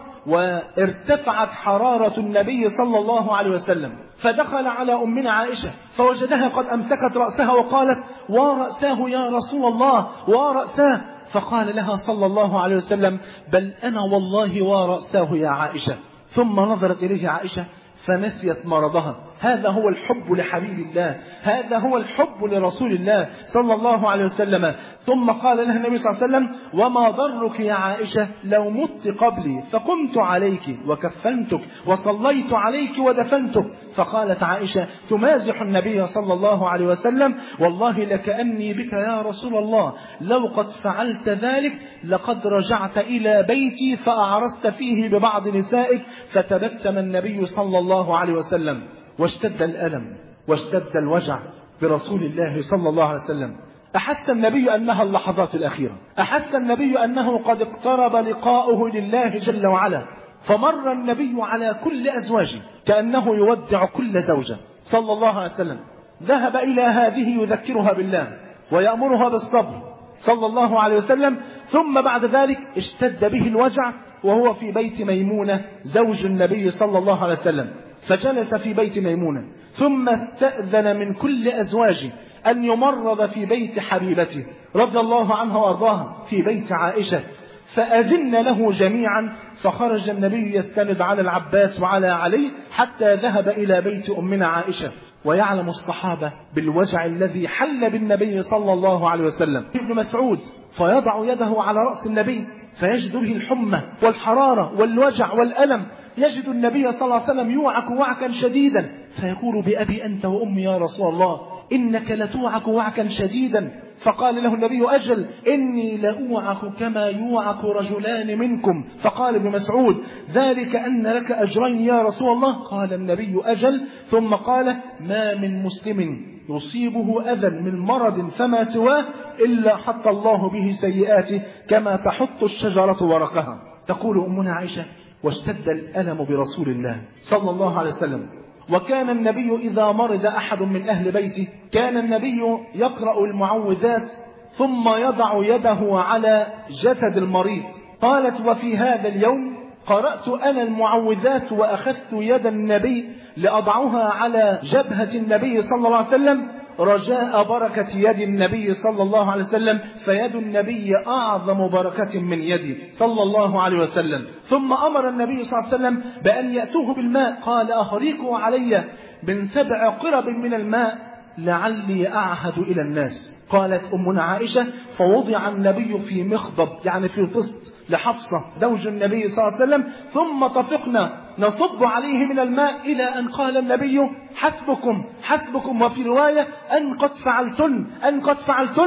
وارتفعت حرارة النبي صلى الله عليه وسلم. فدخل على أمنا عائشة فوجدها قد أمسكت رأسها وقالت: ورأساه يا رسول الله، ورأساه. فقال لها صلى الله عليه وسلم: بل أنا والله ورأساه يا عائشة. ثم نظرت إليه عائشة فنسيت مرضها. هذا هو الحب لحبيب الله، هذا هو الحب لرسول الله صلى الله عليه وسلم. ثم قال لها النبي صلى الله عليه وسلم: وما ضرك يا عائشة لو مت قبلي فقمت عليك وكفنتك وصليت عليك ودفنتك. فقالت عائشة تمازح النبي صلى الله عليه وسلم: والله لكأني بك يا رسول الله، لو قد فعلت ذلك لقد رجعت إلى بيتي فأعرست فيه ببعض نسائك. فتبسم النبي صلى الله عليه وسلم، واشتد الألم واشتد الوجع برسول الله صلى الله عليه وسلم. أحس النبي أنها اللحظات الأخيرة، أحس النبي أنه قد اقترب لقاؤه لله جل وعلا. فمر النبي على كل أزواجه كأنه يودع كل زوجة صلى الله عليه وسلم. ذهب إلى هذه يذكرها بالله ويأمرها بالصبر صلى الله عليه وسلم. ثم بعد ذلك اشتد به الوجع وهو في بيت ميمونة زوج النبي صلى الله عليه وسلم، فجلس في بيت ميمونة، ثم استأذن من كل أزواجه أن يمرض في بيت حبيبته رضي الله عنها وأرضاها في بيت عائشة، فأذن له جميعا. فخرج النبي يستند على العباس وعلى علي حتى ذهب إلى بيت أمنا عائشة. ويعلم الصحابة بالوجع الذي حل بالنبي صلى الله عليه وسلم. ابن مسعود فيضع يده على رأس النبي فيجد به الحمى والحرارة والوجع والألم. يجد النبي صلى الله عليه وسلم يوعك وعكا شديدا، فيقول: بأبي أنت وأمي يا رسول الله، إنك لتوعك وعكا شديدا. فقال له النبي: أجل، إني لأوعك كما يوعك رجلان منكم. فقال ابن مسعود: ذلك أن لك أجرين يا رسول الله. قال النبي: أجل. ثم قال: ما من مسلم يصيبه أذى من مرض فما سواه إلا حط الله به سيئاته كما تحط الشجرة ورقها. تقول أمنا عائشة: واشتد الألم برسول الله صلى الله عليه وسلم. وكان النبي إذا مرض أحد من أهل بيته كان النبي يقرأ المعوذات ثم يضع يده على جسد المريض. قالت: وفي هذا اليوم قرأت أنا المعوذات وأخذت يد النبي لأضعها على جبهة النبي صلى الله عليه وسلم رجاء بركة يد النبي صلى الله عليه وسلم، فيد النبي أعظم بركة من يدي صلى الله عليه وسلم. ثم أمر النبي صلى الله عليه وسلم بأن يأتوه بالماء. قال: أخريقوا علي من 7 قرب من الماء لعلي أعهد إلى الناس. قالت أمنا عائشة: فوضع النبي في مخضب، يعني في طست لحفصة زوج النبي صلى الله عليه وسلم، ثم طفقنا نصب عليه من الماء إلى أن قال النبي: حسبكم حسبكم، وفي رواية: أن قد فعلتن أن قد فعلتن.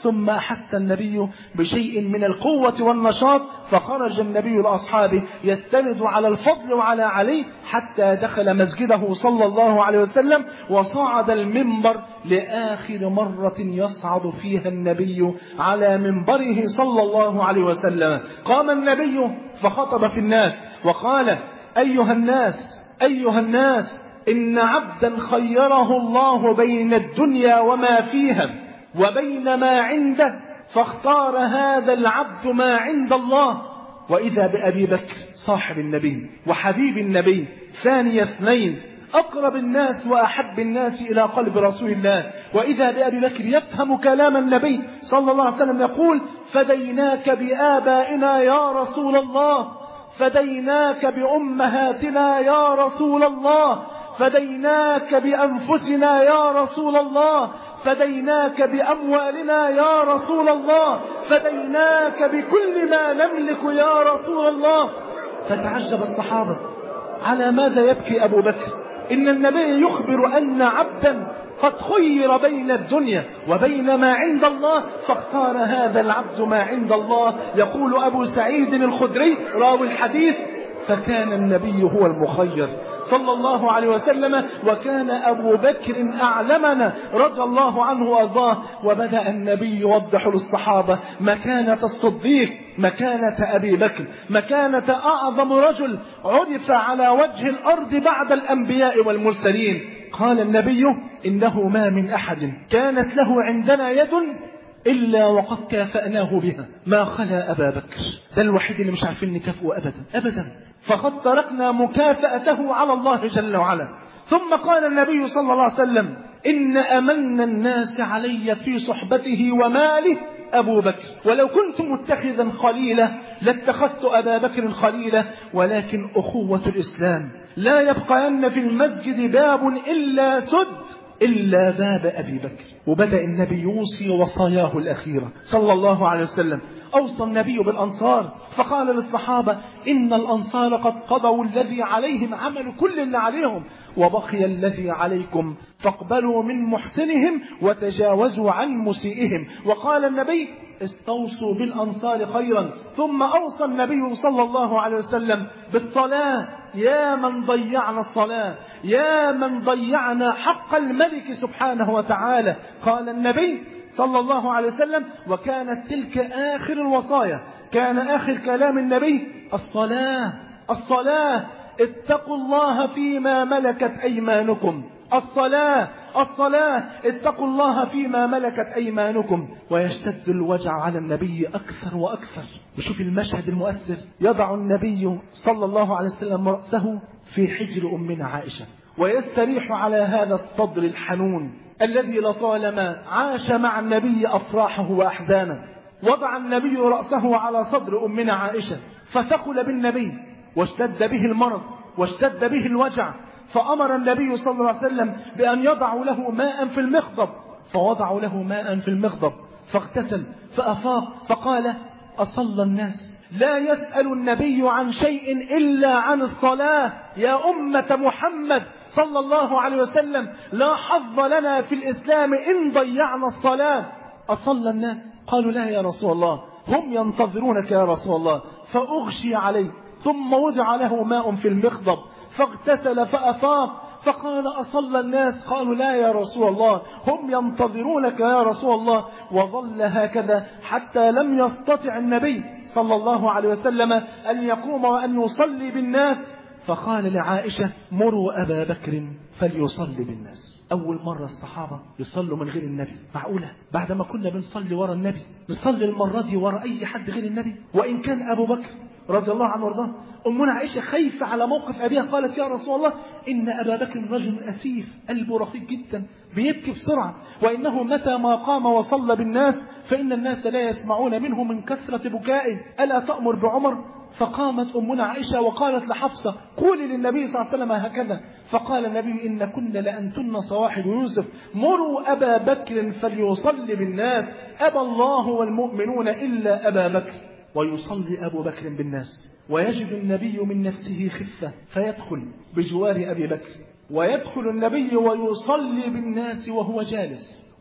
ثم أحس النبي بشيء من القوة والنشاط، فخرج النبي لأصحابه يستند على الفضل وعلى علي حتى دخل مسجده صلى الله عليه وسلم، وصعد المنبر لآخر مرة يصعد فيها النبي على منبره صلى الله عليه وسلم. قام النبي فخطب في الناس وقال: أيها الناس إن عبدا خيره الله بين الدنيا وما فيها وبين ما عنده، فاختار هذا العبد ما عند الله. وإذا بأبي بكر صاحب النبي وحبيب النبي ثاني اثنين، أقرب الناس وأحب الناس إلى قلب رسول الله، وإذا بأبي بكر يفهم كلام النبي صلى الله عليه وسلم يقول: فديناك بآبائنا يا رسول الله، فديناك بأمهاتنا يا رسول الله، فديناك بأنفسنا يا رسول الله، فديناك بأموالنا يا رسول الله، فديناك بكل ما نملك يا رسول الله. فتعجب الصحابة: على ماذا يبكي أبو بكر؟ إن النبي يخبر أن عبدا قد خير بين الدنيا وبين ما عند الله، فاختار هذا العبد ما عند الله. يقول أبو سعيد الخدري راوي الحديث: فكان النبي هو المخير صلى الله عليه وسلم، وكان أبو بكر أعلمنا رضي الله عنه وأرضاه. وبدأ النبي يوضح للصحابة مكانة الصديق، مكانة أبي بكر، مكانة أعظم رجل عرف على وجه الأرض بعد الأنبياء والمرسلين. قال النبي: إنه ما من أحد كانت له عندنا يد إلا وقد كافأناه بها ما خلا أبا بكر. ده الوحيد اللي مش عارفين نكافئه أبدا، فقد تركنا مكافأته على الله جل وعلا. ثم قال النبي صلى الله عليه وسلم: إن أمن الناس علي في صحبته وماله أبو بكر، ولو كنت متخذا خليلا لاتخذت أبا بكر خليلا، ولكن أخوة الإسلام لا يبقين في المسجد باب إلا سد إلا باب أبي بكر. وبدأ النبي يوصي وصاياه الأخيرة صلى الله عليه وسلم. أوصى النبي بالأنصار فقال للصحابة: إن الأنصار قد قضوا الذي عليهم، عملوا كل اللي عليهم، وبقي الذي عليكم، فاقبلوا من محسنهم وتجاوزوا عن مسيئهم. وقال النبي: استوصوا بالأنصار خيرا. ثم أوصى النبي صلى الله عليه وسلم بالصلاة: يا من ضيعنا الصلاة، يا من ضيعنا حق الملك سبحانه وتعالى. قال النبي صلى الله عليه وسلم: وكانت تلك آخر الوصايا، كان آخر كلام النبي: الصلاة، اتقوا الله فيما ملكت أيمانكم، الصلاة، اتقوا الله فيما ملكت أيمانكم. ويشتد الوجع على النبي أكثر وأكثر. وشوف المشهد المؤثر: يضع النبي صلى الله عليه وسلم رأسه في حجر أمنا عائشة ويستريح على هذا الصدر الحنون الذي لطالما عاش مع النبي أفراحه وأحزانه. وضع النبي رأسه على صدر أمنا عائشة فثقل بالنبي واشتد به المرض واشتد به الوجع، فأمر النبي صلى الله عليه وسلم بأن يضعوا له ماء في المخضب، فوضعوا له ماء في المخضب فاغتسل فأفاق فقال: أصلى الناس؟ لا يسأل النبي عن شيء إلا عن الصلاة. يا أمة محمد صلى الله عليه وسلم، لا حظ لنا في الإسلام إن ضيعنا الصلاة. أصلى الناس؟ قالوا: لا يا رسول الله، هم ينتظرونك يا رسول الله. فأغشي عليه ثم وضع له ماء في المخضب فاغتسل فأفاق فقال: أصلى الناس؟ قالوا: لا يا رسول الله، هم ينتظرونك يا رسول الله. وظل هكذا حتى لم يستطع النبي صلى الله عليه وسلم أن يقوم وأن يصلي بالناس، فقال لعائشة: مروا أبا بكر فليصلي بالناس. أول مرة الصحابة يصلوا من غير النبي. معقولة بعدما كنا بنصلي وراء النبي نصلي المرة دي وراء أي حد غير النبي؟ وإن كان أبو بكر رضي الله عنه وارضاه، أمنا عائشة خايفة على موقف أبيها، قالت: يا رسول الله، إن أبا بكر رجل أسيف، قلبه رقيق جدا، بيبكي بسرعة، وإنه متى ما قام وصلى بالناس فإن الناس لا يسمعون منه من كثرة بكائه، ألا تأمر بعمر؟ فقامت أمنا عائشة وقالت لحفصة: قولي للنبي صلى الله عليه وسلم هكذا. فقال النبي: إن كن لأنتن صواحب يوسف، مروا أبا بكر فليصلي بالناس، أبى الله والمؤمنون إلا أبا بكر. ويصلي أبو بكر بالناس، ويجد النبي من نفسه خفة فيدخل بجوار أبي بكر، ويدخل النبي ويصلي بالناس وهو جالس،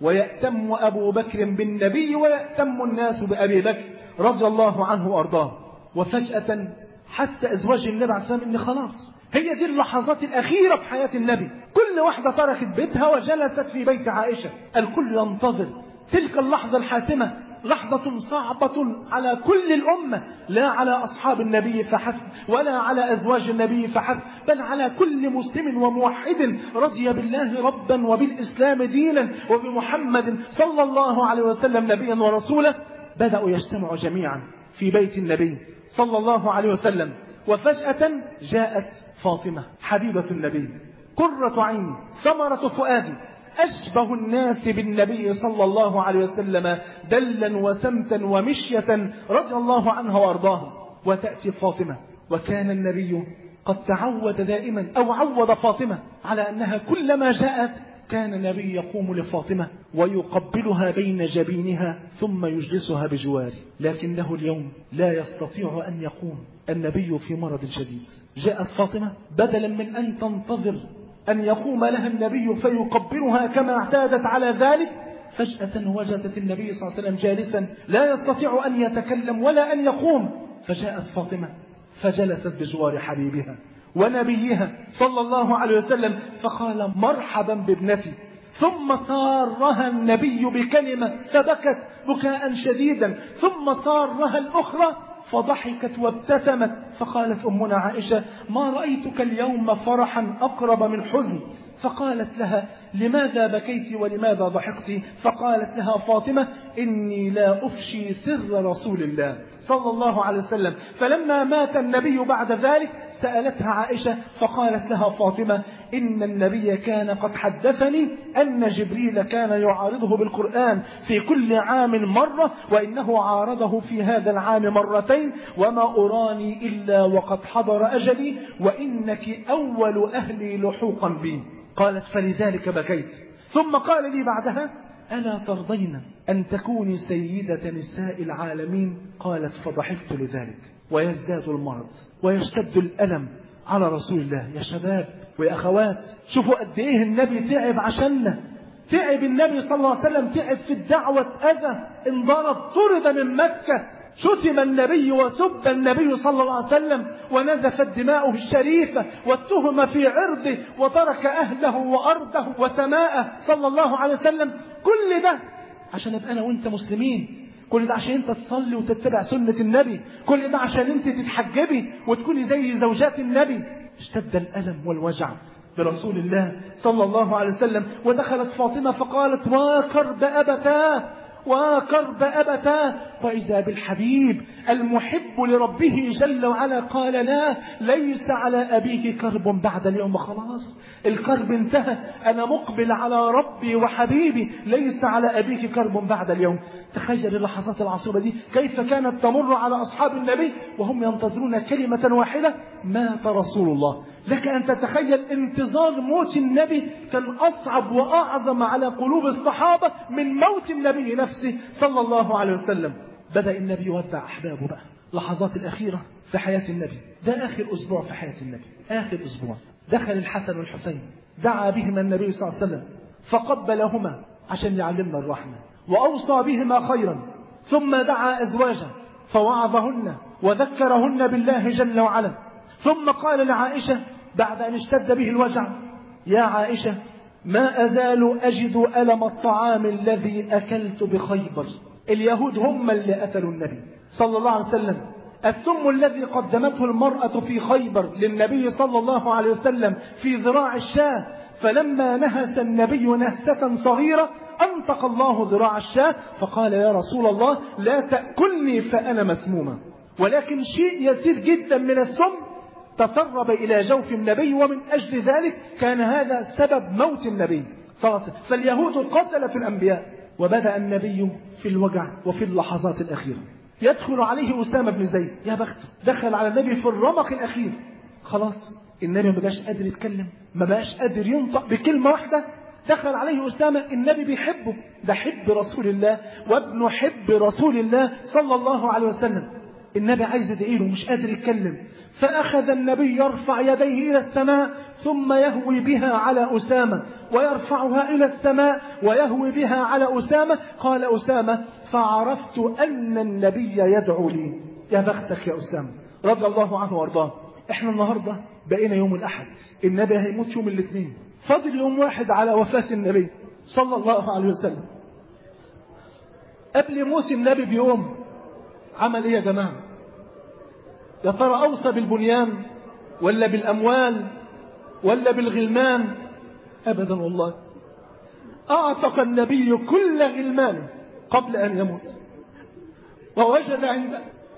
ويأتم أبو بكر بالنبي ويأتم الناس بأبي بكر رضي الله عنه وأرضاه. وفجأة حس أزواج النبي عليه الصلاة والسلام إن خلاص هي دي اللحظات الأخيرة في حياة النبي. كل واحدة تركت بيتها وجلست في بيت عائشة. الكل ينتظر تلك اللحظة الحاسمة، لحظة صعبة على كل الأمة، لا على أصحاب النبي فحسب ولا على أزواج النبي فحسب، بل على كل مسلم وموحد رضي بالله ربا وبالإسلام دينا وبمحمد صلى الله عليه وسلم نبيا ورسولا. بدأوا يجتمعوا جميعا في بيت النبي صلى الله عليه وسلم. وفجأة جاءت فاطمة حبيبة النبي، قرة عيني، ثمرة فؤادي، أشبه الناس بالنبي صلى الله عليه وسلم دلا وسمتا ومشية رضي الله عنها وأرضاها. وتأتي فاطمة، وكان النبي قد تعود دائما أو عود فاطمة على أنها كلما جاءت كان النبي يقوم لفاطمة ويقبلها بين جبينها ثم يجلسها بجواره. لكنه اليوم لا يستطيع أن يقوم، النبي في مرض شديد. جاءت فاطمة بدلا من أن تنتظر أن يقوم لها النبي فيقبلها كما اعتادت على ذلك، فجأة وجدت النبي صلى الله عليه وسلم جالسا لا يستطيع أن يتكلم ولا أن يقوم. فجاءت فاطمة فجلست بجوار حبيبها ونبيها صلى الله عليه وسلم فقال مرحبا بابنتي. ثم سارها النبي بكلمة فبكت بكاء شديدا، ثم سارها الأخرى فضحكت وابتسمت. فقالت أمنا عائشة ما رأيتك اليوم فرحا أقرب من حزن. فقالت لها لماذا بكيت ولماذا ضحكت؟ فقالت لها فاطمة إني لا أفشي سر رسول الله صلى الله عليه وسلم. فلما مات النبي بعد ذلك سألتها عائشة فقالت لها فاطمة إن النبي كان قد حدثني أن جبريل كان يعارضه بالقرآن في كل عام مرة، وإنه عارضه في هذا العام مرتين، وما أراني إلا وقد حضر أجلي، وإنك أول أهلي لحوقا بي. قالت فلذلك بكيت. ثم قال لي بعدها ألا ترضين أن تكوني سيدة نساء العالمين؟ قالت فضحكت لذلك. ويزداد المرض ويشتد الألم على رسول الله. يا شباب ويا أخوات، شوفوا قد إيه النبي تعب عشاننا. تعب النبي صلى الله عليه وسلم، تعب في الدعوة، أذى، انضرب، طرد من مكة، شتم النبي وسب النبي صلى الله عليه وسلم ونزفت دماؤه الشريفة والتهم في عرضه، وترك أهله وأرضه وسماءه صلى الله عليه وسلم. كل ده عشان أبقى أنا وإنت مسلمين، كل ده عشان أنت تصلي وتتبع سنة النبي، كل ده عشان أنت تتحجبي وتكوني زي زوجات النبي. اشتد الألم والوجع برسول الله صلى الله عليه وسلم. ودخلت فاطمة فقالت وكرب أبتاه وكرب أبتاه، وإذا بالحبيب المحب لربه جل وعلا قال لا ليس على أبيك كرب بعد اليوم. خلاص الكرب انتهى، أنا مقبل على ربي وحبيبي، ليس على أبيك كرب بعد اليوم. تخيل اللحظات العصيبة دي كيف كانت تمر على أصحاب النبي وهم ينتظرون كلمة واحدة مات رسول الله. لك أن تتخيل انتظار موت النبي كان أصعب وأعظم على قلوب الصحابة من موت النبي نفسه صلى الله عليه وسلم. بدأ النبي يودع أحبابه بقى، لحظات الأخيرة في حياة النبي. ده آخر أسبوع في حياة النبي، آخر أسبوع. دخل الحسن والحسين، دعا بهما النبي صلى الله عليه وسلم فقبلهما عشان يعلمنا الرحمة، وأوصى بهما خيرا، ثم دعا أزواجه فوعظهن وذكرهن بالله جل وعلا. ثم قال لعائشة بعد أن اشتد به الوجع يا عائشة ما أزال أجد ألم الطعام الذي أكلت بخيبر. اليهود هم اللي قتلوا النبي صلى الله عليه وسلم. السم الذي قدمته المرأة في خيبر للنبي صلى الله عليه وسلم في ذراع الشاة، فلما نهس النبي نهسة صغيرة أنطق الله ذراع الشاة فقال يا رسول الله لا تأكلني فأنا مسمومة. ولكن شيء يسير جدا من السم تسرب إلى جوف النبي، ومن أجل ذلك كان هذا سبب موت النبي صلى الله عليه وسلم. فاليهود قتلت الأنبياء. وبدأ النبي في الوجع وفي اللحظات الأخيرة. يدخل عليه أسامة بن زيد، يا بخته، دخل على النبي في الرمق الأخير. خلاص النبي ما بقاش قادر يتكلم، ما بقاش قادر ينطق بكلمة واحدة. دخل عليه أسامة، النبي بيحبه، ده حب رسول الله وابن حب رسول الله صلى الله عليه وسلم. النبي عايز يدعي له، مش قادر يتكلم. فأخذ النبي يرفع يديه إلى السماء ثم يهوي بها على أسامة ويرفعها إلى السماء ويهوي بها على أسامة. قال أسامة: فعرفت أن النبي يدعو لي. يا بختك يا أسامة رضي الله عنه وارضاه. احنا النهاردة بقينا يوم الأحد، النبي هيموت يوم الاثنين، فاضل يوم واحد على وفاة النبي صلى الله عليه وسلم. قبل موت النبي بيوم عمل ايه يا جماعة؟ يا ترى أوصى بالبنيان ولا بالأموال ولا بالغلمان؟ أبدا والله. أعتق النبي كل غلمان قبل أن يموت، ووجد عنده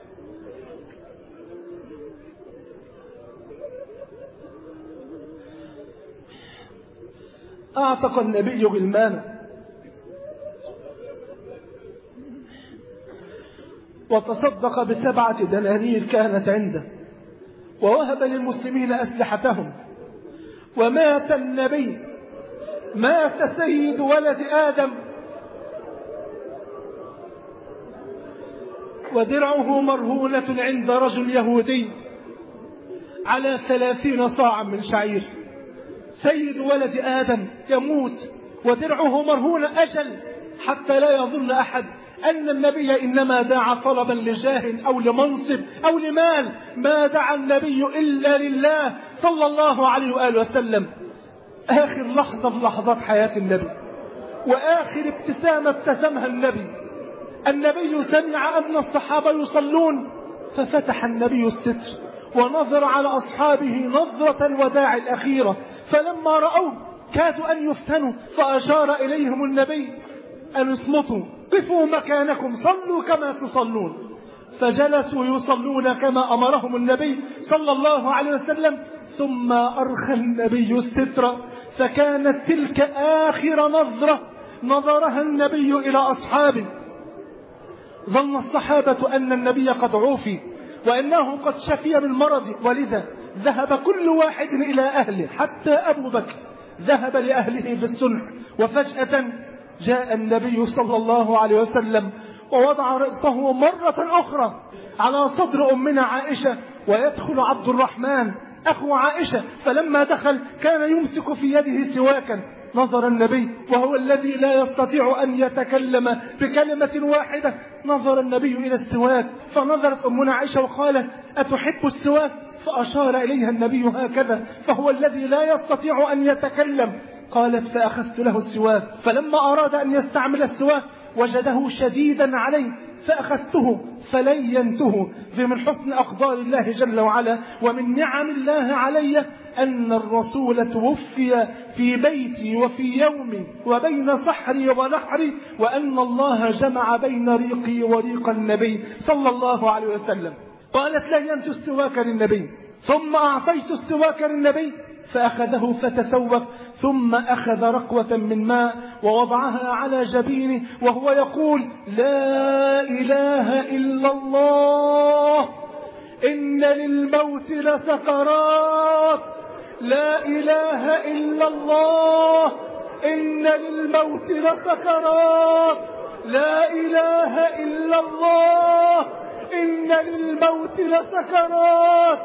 أعتق النبي غلمانا وتصدق ب7 دنانير كانت عنده، ووهب للمسلمين أسلحتهم. ومات النبي، مات سيد ولد آدم، ودرعه مرهونة عند رجل يهودي على 30 صاعا من شعير. سيد ولد آدم يموت ودرعه مرهون أجل، حتى لا يظن أحد أن النبي إنما دعا طلبا لجاه أو لمنصب أو لمال. ما دعا النبي إلا لله صلى الله عليه وآله وسلم. آخر لحظة في لحظات حياة النبي وآخر ابتسامة ابتسمها النبي سمع أن الصحابة يصلون، ففتح النبي الستر ونظر على أصحابه نظرة الوداع الأخيرة، فلما رأوه كادوا أن يفتنوا، فأشار إليهم النبي أن اصمتوا، قفوا مكانكم، صلوا كما تصلون. فجلسوا يصلون كما أمرهم النبي صلى الله عليه وسلم. ثم أرخى النبي الستر، فكانت تلك آخر نظرة نظرها النبي إلى أصحابه. ظن الصحابة أن النبي قد عوفي وأنه قد شفي من مرض، ولذا ذهب كل واحد إلى أهله، حتى أبو بكر ذهب لأهله بالصلح. وفجأة جاء النبي صلى الله عليه وسلم ووضع رأسه مرة أخرى على صدر أمنا عائشة، ويدخل عبد الرحمن أخو عائشة، فلما دخل كان يمسك في يده سواكا. نظر النبي وهو الذي لا يستطيع أن يتكلم بكلمة واحدة، نظر النبي إلى السواك، فنظرت أمنا عائشة وقالت: أتحب السواك؟ فأشار إليها النبي هكذا، فهو الذي لا يستطيع أن يتكلم. قالت: فأخذت له السواك، فلما أراد أن يستعمل السواك وجده شديدا عليه، فأخذته فلينته. فمن حسن أقدار الله جل وعلا ومن نعم الله علي أن الرسول توفي في بيتي وفي يومي وبين صحري ونحري، وأن الله جمع بين ريقي وريق النبي صلى الله عليه وسلم. قالت: لينت السواك للنبي، ثم أعطيت السواك للنبي، فأخذه فتسوق، ثم أخذ رقوة من ماء ووضعها على جبينه وهو يقول: لا إله إلا الله، إن للموت لسكرات، لا إله إلا الله، إن للموت لسكرات، لا إله إلا الله، إن للموت لسكرات.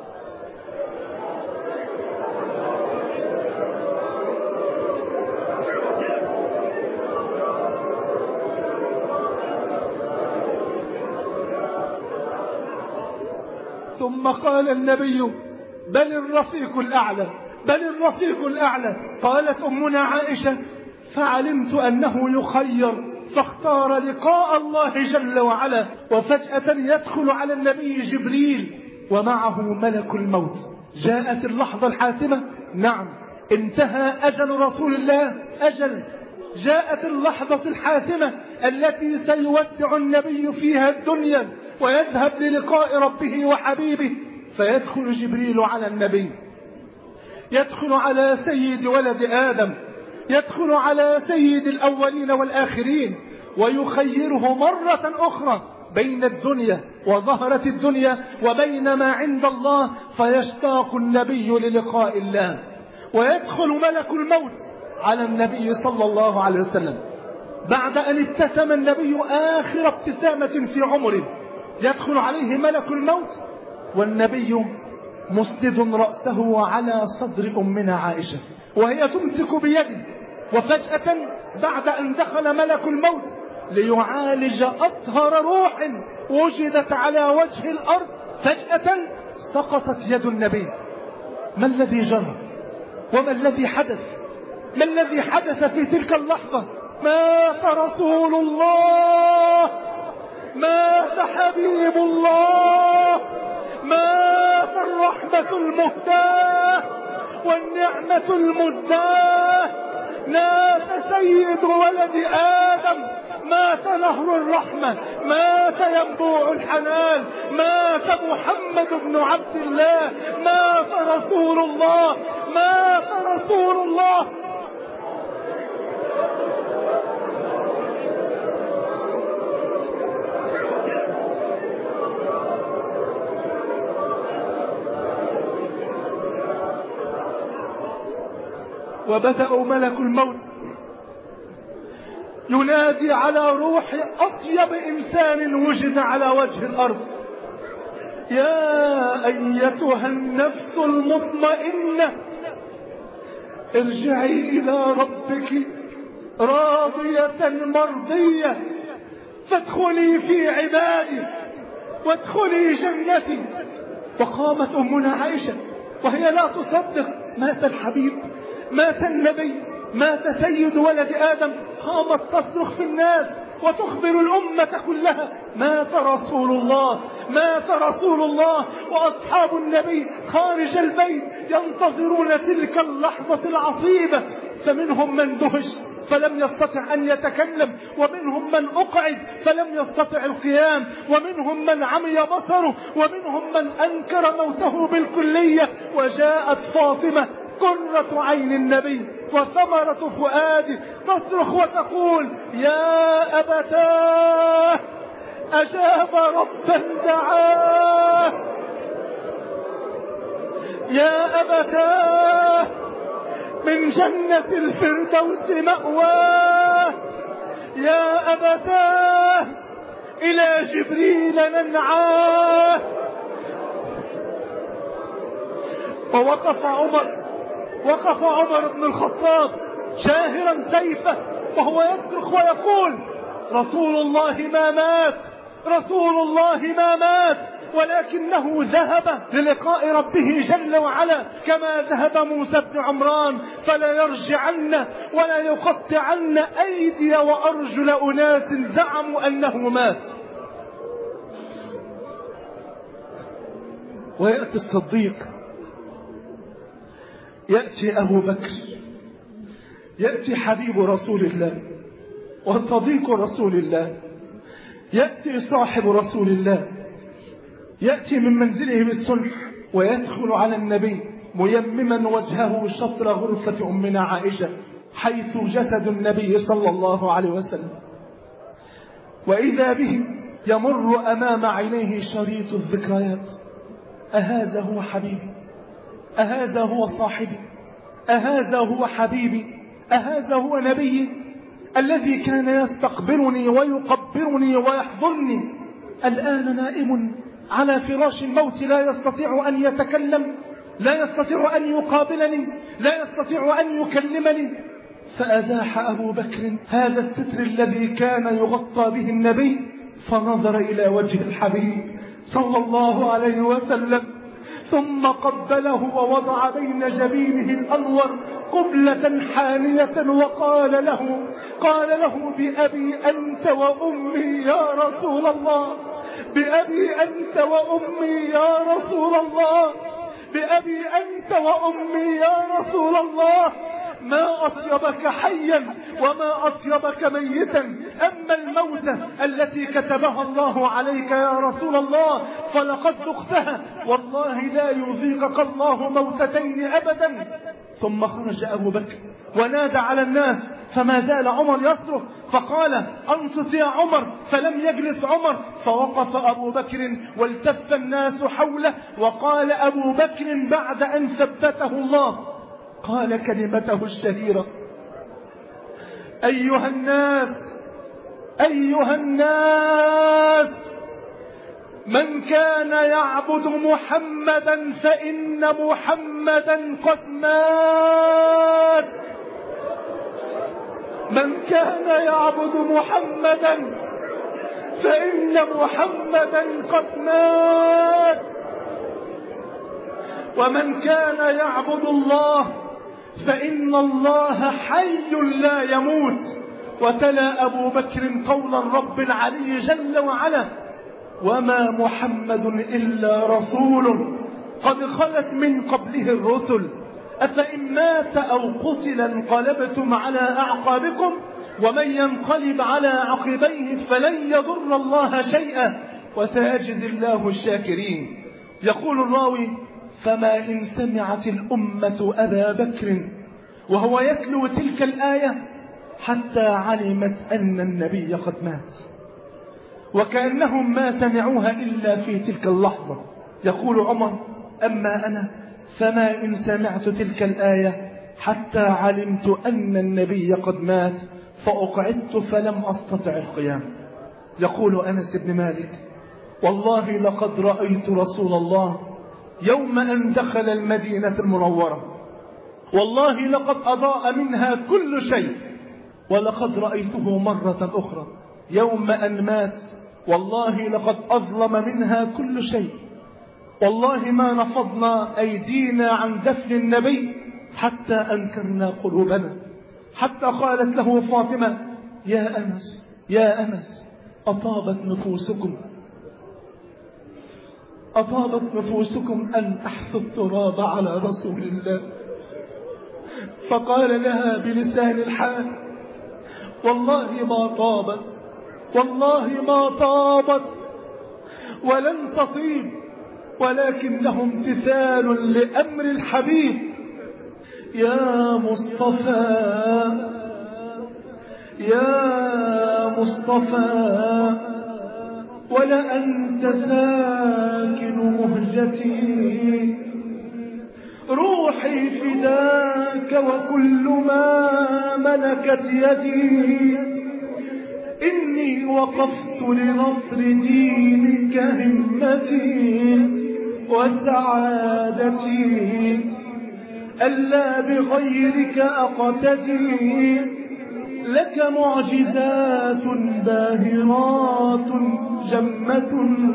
ثم قال النبي: بل الرفيق الأعلى، بل الرفيق الأعلى. قالت أمنا عائشة: فعلمت أنه يخير، فاختار لقاء الله جل وعلا. وفجأة يدخل على النبي جبريل ومعه ملك الموت. جاءت اللحظة الحاسمة، نعم، انتهى أجل رسول الله، أجل. جاءت اللحظة الحاسمة التي سيودع النبي فيها الدنيا ويذهب للقاء ربه وحبيبه. فيدخل جبريل على النبي، يدخل على سيد ولد آدم، يدخل على سيد الأولين والآخرين، ويخيره مرة أخرى بين الدنيا وظهرة الدنيا وبين ما عند الله. فيشتاق النبي للقاء الله، ويدخل ملك الموت على النبي صلى الله عليه وسلم بعد أن ابتسم النبي آخر ابتسامة في عمره. يدخل عليه ملك الموت والنبي مسند رأسه على صدر أمنا عائشة وهي تمسك بيده، وفجأة بعد أن دخل ملك الموت ليعالج أطهر روح وجدت على وجه الأرض، فجأة سقطت يد النبي. ما الذي جرى وما الذي حدث؟ ما الذي حدث في تلك اللحظة؟ مات رسول الله، مات حبيب الله، مات الرحمة المهداة والنعمة المزداة، مات سيد ولد آدم، مات نهر الرحمة، مات ينبوع الحنان، مات محمد بن عبد الله، مات رسول الله، مات رسول الله. وبدأ ملك الموت ينادي على روح أطيب إنسان وجد على وجه الأرض: يا أيتها النفس المطمئنة ارجعي إلى ربك راضية مرضية فادخلي في عبادي وادخلي جنتي. وقامت أمنا عائشة وهي لا تصدق، مات الحبيب، مات النبي، مات سيد ولد آدم. قامت تصرخ في الناس وتخبر الأمة كلها: مات رسول الله، مات رسول الله. وأصحاب النبي خارج البيت ينتظرون تلك اللحظة العصيبة، فمنهم من دهش فلم يستطع أن يتكلم، ومنهم من أقعد فلم يستطع القيام، ومنهم من عمي بصره، ومنهم من أنكر موته بالكلية. وجاءت فاطمة قرة عين النبي وثمرة فؤاده تصرخ وتقول: يا أبتاه أجاب ربا دعاه، يا أبتاه من جنة الفردوس مأواه، يا أبتاه إلى جبريل ننعاه. وقف عمر بن الخطاب شاهرا سيفه وهو يصرخ ويقول: رسول الله ما مات، رسول الله ما مات، ولكنه ذهب للقاء ربه جل وعلا كما ذهب موسى بن عمران، فلا يرجعن ولا يقطعن أيدي وأرجل أناس زعموا أنه مات. ويأتي الصديق، يأتي أبو بكر، يأتي حبيب رسول الله وصديق رسول الله، يأتي صاحب رسول الله، يأتي من منزله بالصلح ويدخل على النبي ميمما وجهه شطر غرفة أمنا عائشة حيث جسد النبي صلى الله عليه وسلم. وإذا به يمر أمام عينيه شريط الذكريات: أهذا هو حبيبي؟ أهذا هو صاحبي؟ أهذا هو حبيبي؟ أهذا هو نبيي الذي كان يستقبلني ويقبرني ويحضني؟ الآن نائم على فراش الموت، لا يستطيع أن يتكلم، لا يستطيع أن يقابلني، لا يستطيع أن يكلمني. فأزاح أبو بكر هذا الستر الذي كان يغطى به النبي، فنظر إلى وجه الحبيب صلى الله عليه وسلم، ثم قبله ووضع بين جبينه الأنور قبلة حانية وقال له: بأبي أنت وأمي يا رسول الله، بأبي أنت وأمي يا رسول الله، بأبي أنت وأمي يا رسول الله. ما أطيبك حيا وما أطيبك ميتا، أما الموتة التي كتبها الله عليك يا رسول الله فلقد ذقتها، والله لا يذيقك الله موتتين أبدا. ثم خرج أبو بكر ونادى على الناس، فما زال عمر يصرخ، فقال: أنصت يا عمر، فلم يجلس عمر، فوقف أبو بكر والتف الناس حوله، وقال أبو بكر بعد أن ثبته الله، قال كلمته الشهيرة: أيها الناس، أيها الناس، من كان يعبد محمدا فإن محمدا قد مات. من كان يعبد محمدا فإن محمدا قد مات. ومن كان يعبد الله فإن الله حي لا يموت. وتلا أبو بكر قول الرب العلي جل وعلا: وما محمد إلا رسول قد خلت من قبله الرسل أفإن مات أو قتل انقلبتم على أعقابكم ومن ينقلب على عقبيه فلن يضر الله شيئا وسيجزي الله الشاكرين. يقول الراوي: فما إن سمعت الأمة أبا بكر وهو يتلو تلك الآية حتى علمت أن النبي قد مات، وكأنهم ما سمعوها إلا في تلك اللحظة. يقول عمر: أما أنا فما إن سمعت تلك الآية حتى علمت أن النبي قد مات فأقعدت فلم أستطع القيام. يقول أنس بن مالك: والله لقد رأيت رسول الله يوم أن دخل المدينة المنورة، والله لقد أضاء منها كل شيء، ولقد رأيته مرة أخرى يوم أن مات، والله لقد أظلم منها كل شيء، والله ما نفضنا أيدينا عن دفن النبي حتى أنكرنا قلوبنا، حتى قالت له فاطمة: يا أنس يا أنس أطابت نفوسكم أن أحثوا التراب على رسول الله. فقال لها بلسان الحال: والله ما طابت، والله ما طابت ولن تطيب، ولكنه امتثال لأمر الحبيب. يا مصطفى يا مصطفى ولأنت ساكن مهجتي، روحي فداك وكل ما ملكت يدي، إني وقفت لنصر دينك همتي وسعادتي، ألا بغيرك أقتدي، لك معجزات باهرات جمة،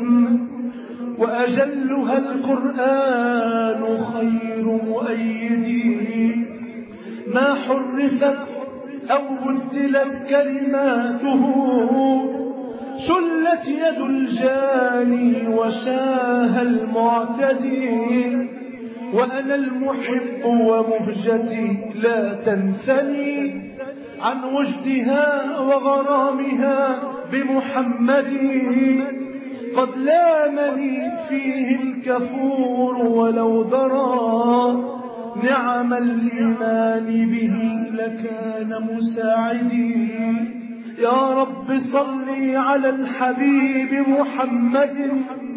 وأجلها القرآن خير مؤيدي، ما حرفت أو بدلت كلماته، شلت يد الجاني وشاه المعتدي، وأنا المحب ومهجتي لا تنثني عن وجدها وغرامها بمحمد، قد لامني فيه الكفور ولو درى، نعم الإيمان به لكان مساعدي. يا رب صل على الحبيب محمد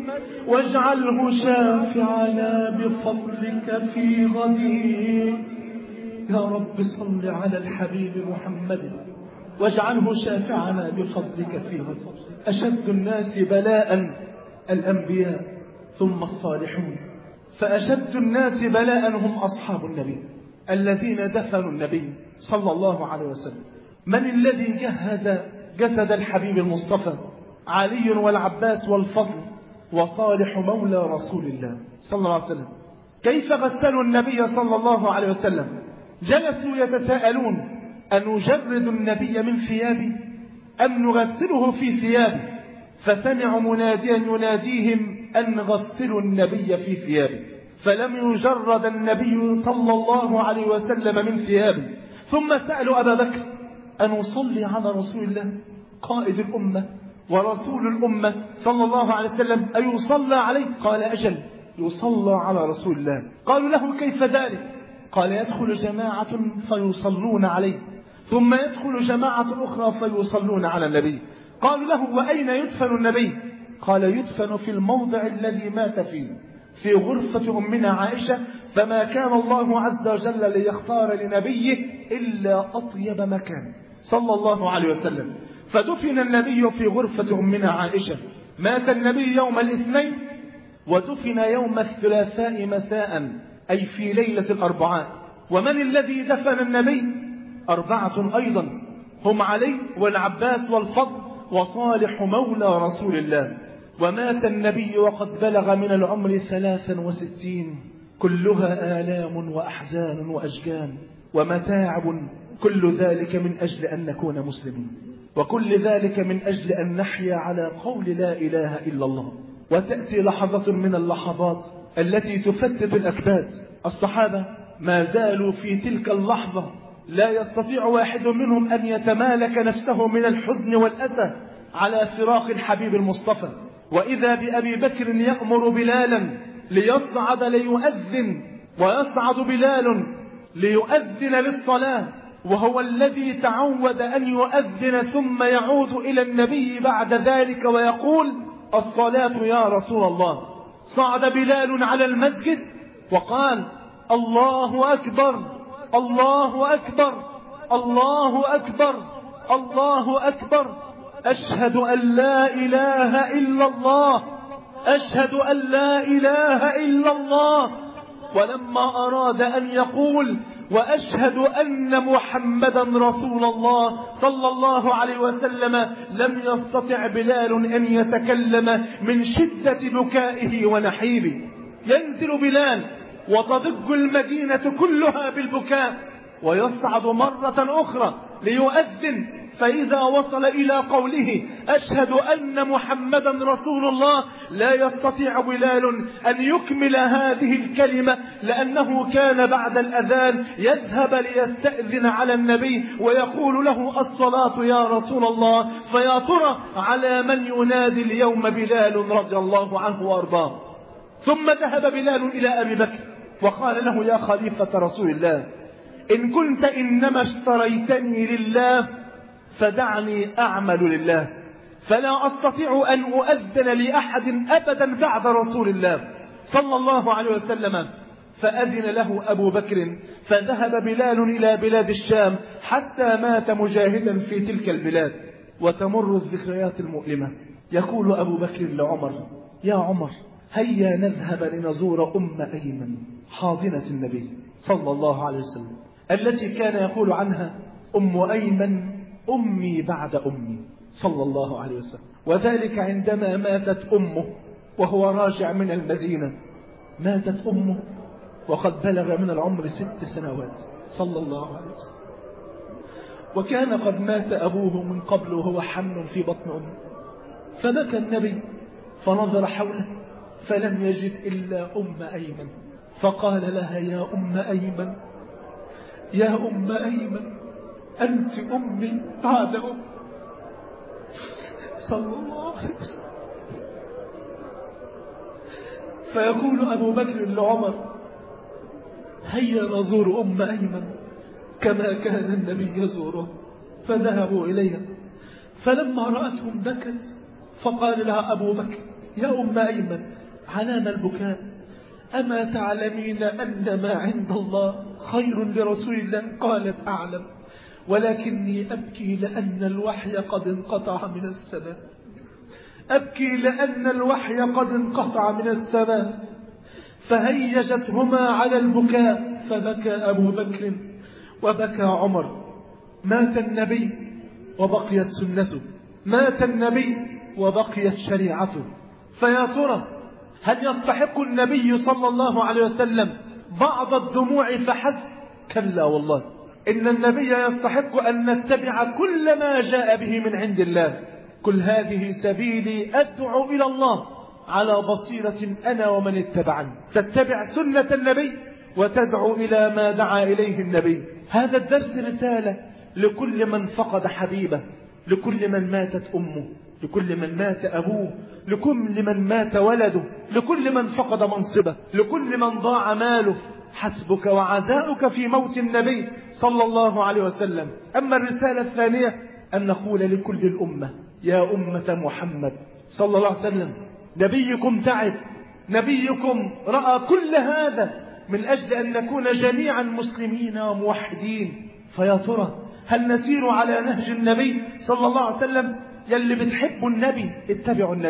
واجعله شافعنا بفضلك في غدي. يا رب صل على الحبيب محمد واجعله شافعنا بفضلك في غدي. أشد الناس بلاء الأنبياء ثم الصالحون، فأشد الناس بلاء هم أصحاب النبي الذين دفنوا النبي صلى الله عليه وسلم. من الذي جهز جسد الحبيب المصطفى؟ علي والعباس والفضل وصالح مولى رسول الله صلى الله عليه وسلم. كيف غسلوا النبي صلى الله عليه وسلم؟ جلسوا يتساءلون: أنجرد النبي من ثيابه أم نغسله في ثيابه؟ فسمعوا مناديا يناديهم أن غسلوا النبي في ثيابه، فلم يجرد النبي صلى الله عليه وسلم من ثيابه. ثم سألوا أبا بكر: أنصلي على رسول الله قائد الأمة ورسول الأمة صلى الله عليه وسلم أيصلى عليه؟ قال: أجل، يصلى على رسول الله. قالوا له: كيف ذلك؟ قال: يدخل جماعة فيصلون عليه، ثم يدخل جماعة أخرى فيصلون على النبي. قالوا له: وأين يدفن النبي؟ قال: يدفن في الموضع الذي مات فيه، في غرفة أمنا عائشة، فما كان الله عز وجل ليختار لنبيه إلا أطيب مكان صلى الله عليه وسلم. فدفن النبي في غرفة أمنا عائشة، مات النبي يوم الاثنين ودفن يوم الثلاثاء مساء، أي في ليلة الأربعاء. ومن الذي دفن النبي؟ 4 أيضا، هم علي والعباس والفضل وصالح مولى رسول الله. ومات النبي وقد بلغ من العمر 63، كلها آلام وأحزان وأشجان ومتاعب، كل ذلك من أجل أن نكون مسلمين، وكل ذلك من أجل أن نحيا على قول لا إله إلا الله. وتأتي لحظة من اللحظات التي تفتت الأكباد. الصحابة ما زالوا في تلك اللحظة لا يستطيع واحد منهم أن يتمالك نفسه من الحزن والأسى على فراق الحبيب المصطفى. وإذا بأبي بكر يأمر بلالا ليصعد ليؤذن، ويصعد بلال ليؤذن للصلاة، وهو الذي تعود أن يؤذن ثم يعود إلى النبي بعد ذلك ويقول الصلاة يا رسول الله. صعد بلال على المسجد وقال الله أكبر الله أكبر الله أكبر الله أكبر، أشهد أن لا إله إلا الله، أشهد أن لا إله إلا الله. ولما أراد أن يقول وأشهد أن محمدا رسول الله صلى الله عليه وسلم لم يستطع بلال أن يتكلم من شدة بكائه ونحيبه. ينزل بلال وتضج المدينة كلها بالبكاء، ويصعد مرة أخرى ليؤذن، فإذا وصل إلى قوله أشهد أن محمدا رسول الله لا يستطيع بلال أن يكمل هذه الكلمة، لأنه كان بعد الأذان يذهب ليستأذن على النبي ويقول له الصلاة يا رسول الله. فيا ترى على من ينادي اليوم بلال رضي الله عنه وأرضاه. ثم ذهب بلال إلى أبي بكر وقال له يا خليفة رسول الله، إن كنت إنما اشتريتني لله فدعني أعمل لله، فلا أستطيع أن أؤذن لأحد أبدا بعد رسول الله صلى الله عليه وسلم. فأذن له أبو بكر، فذهب بلال إلى بلاد الشام حتى مات مجاهدا في تلك البلاد. وتمر الذكريات المؤلمة. يقول أبو بكر لعمر يا عمر هيا نذهب لنزور أم أيمن حاضنة النبي صلى الله عليه وسلم، التي كان يقول عنها أم أيمن أمي بعد أمي صلى الله عليه وسلم. وذلك عندما ماتت أمه وهو راجع من المدينة. ماتت أمه وقد بلغ من العمر 6 سنوات صلى الله عليه وسلم، وكان قد مات أبوه من قبل وهو حمل في بطن أمه. فبكى النبي فنظر حوله فلم يجد إلا أم أيمن، فقال لها يا أم أيمن يا أم أيمن أنت أمي بعد أم صلى الله عليه وسلم. فيقول أبو بكر لعمر هيا نزور أم أيمن كما كان النبي يزوره. فذهبوا إليها، فلما رأتهم بكت، فقال لها أبو بكر يا أم أيمن علام البكاء؟ أما تعلمين أن ما عند الله خير لرسول الله؟ قالت أعلم، ولكني أبكي لأن الوحي قد انقطع من السماء، أبكي لأن الوحي قد انقطع من السماء. فهيجتهما على البكاء، فبكى أبو بكر وبكى عمر. مات النبي وبقيت سنته، مات النبي وبقيت شريعته. فيا ترى هل يستحق النبي صلى الله عليه وسلم بعض الدموع فحسب؟ كلا والله، إن النبي يستحق أن نتبع كل ما جاء به من عند الله. كل هذه سبيلي أدعو إلى الله على بصيرة أنا ومن اتبعني. تتبع سنة النبي وتدعو إلى ما دعا إليه النبي. هذا الدرس رسالة لكل من فقد حبيبه، لكل من ماتت أمه، لكل من مات أبوه، لكل من مات ولده، لكل من فقد منصبه، لكل من ضاع ماله. حسبك وعزاؤك في موت النبي صلى الله عليه وسلم. أما الرسالة الثانية أن نقول لكل الأمة يا أمة محمد صلى الله عليه وسلم، نبيكم تعب، نبيكم رأى كل هذا من أجل أن نكون جميعا مسلمين وموحدين. فيا ترى هل نسير على نهج النبي صلى الله عليه وسلم؟ يلي بتحبوا النبي اتبعوا النبي،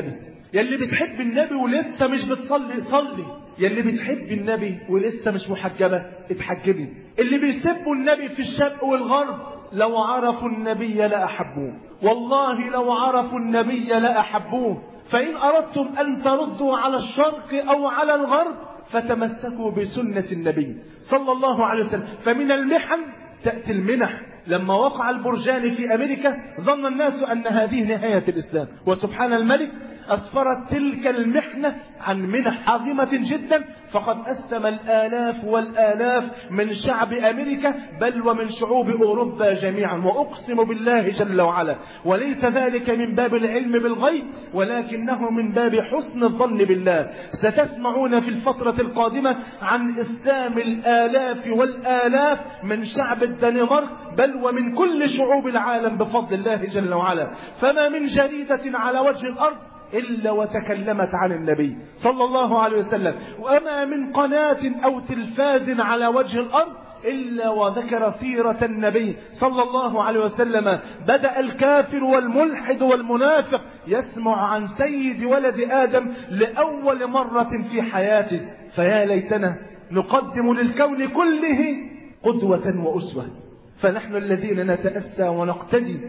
يلي بتحب النبي ولسه مش بتصلي صلي، يلي بتحب النبي ولسه مش محجبة اتحجبي. اللي بيسبوا النبي في الشرق والغرب لو عرفوا النبي لأحبوه، والله لو عرفوا النبي لأحبوه. فإن أردتم أن تردوا على الشرق أو على الغرب فتمسكوا بسنة النبي صلى الله عليه وسلم. فمن المحن تأتي المنح. لما وقع البرجاني في أمريكا ظن الناس أن هذه نهاية الإسلام، وسبحان الملك أسفرت تلك المحنة عن منح عظيمة جدا، فقد أسلم الآلاف والآلاف من شعب أمريكا بل ومن شعوب أوروبا جميعا. وأقسم بالله جل وعلا وليس ذلك من باب العلم بالغيب ولكنه من باب حسن الظن بالله. ستسمعون في الفترة القادمة عن إسلام الآلاف والآلاف من شعب الدنمارك بل ومن كل شعوب العالم بفضل الله جل وعلا. فما من جريدة على وجه الأرض إلا وتكلمت عن النبي صلى الله عليه وسلم، وما من قناة أو تلفاز على وجه الأرض إلا وذكر سيرة النبي صلى الله عليه وسلم. بدأ الكافر والملحد والمنافق يسمع عن سيد ولد آدم لأول مرة في حياته. فيا ليتنا نقدم للكون كله قدوة وأسوة، فنحن الذين نتأسى ونقتدي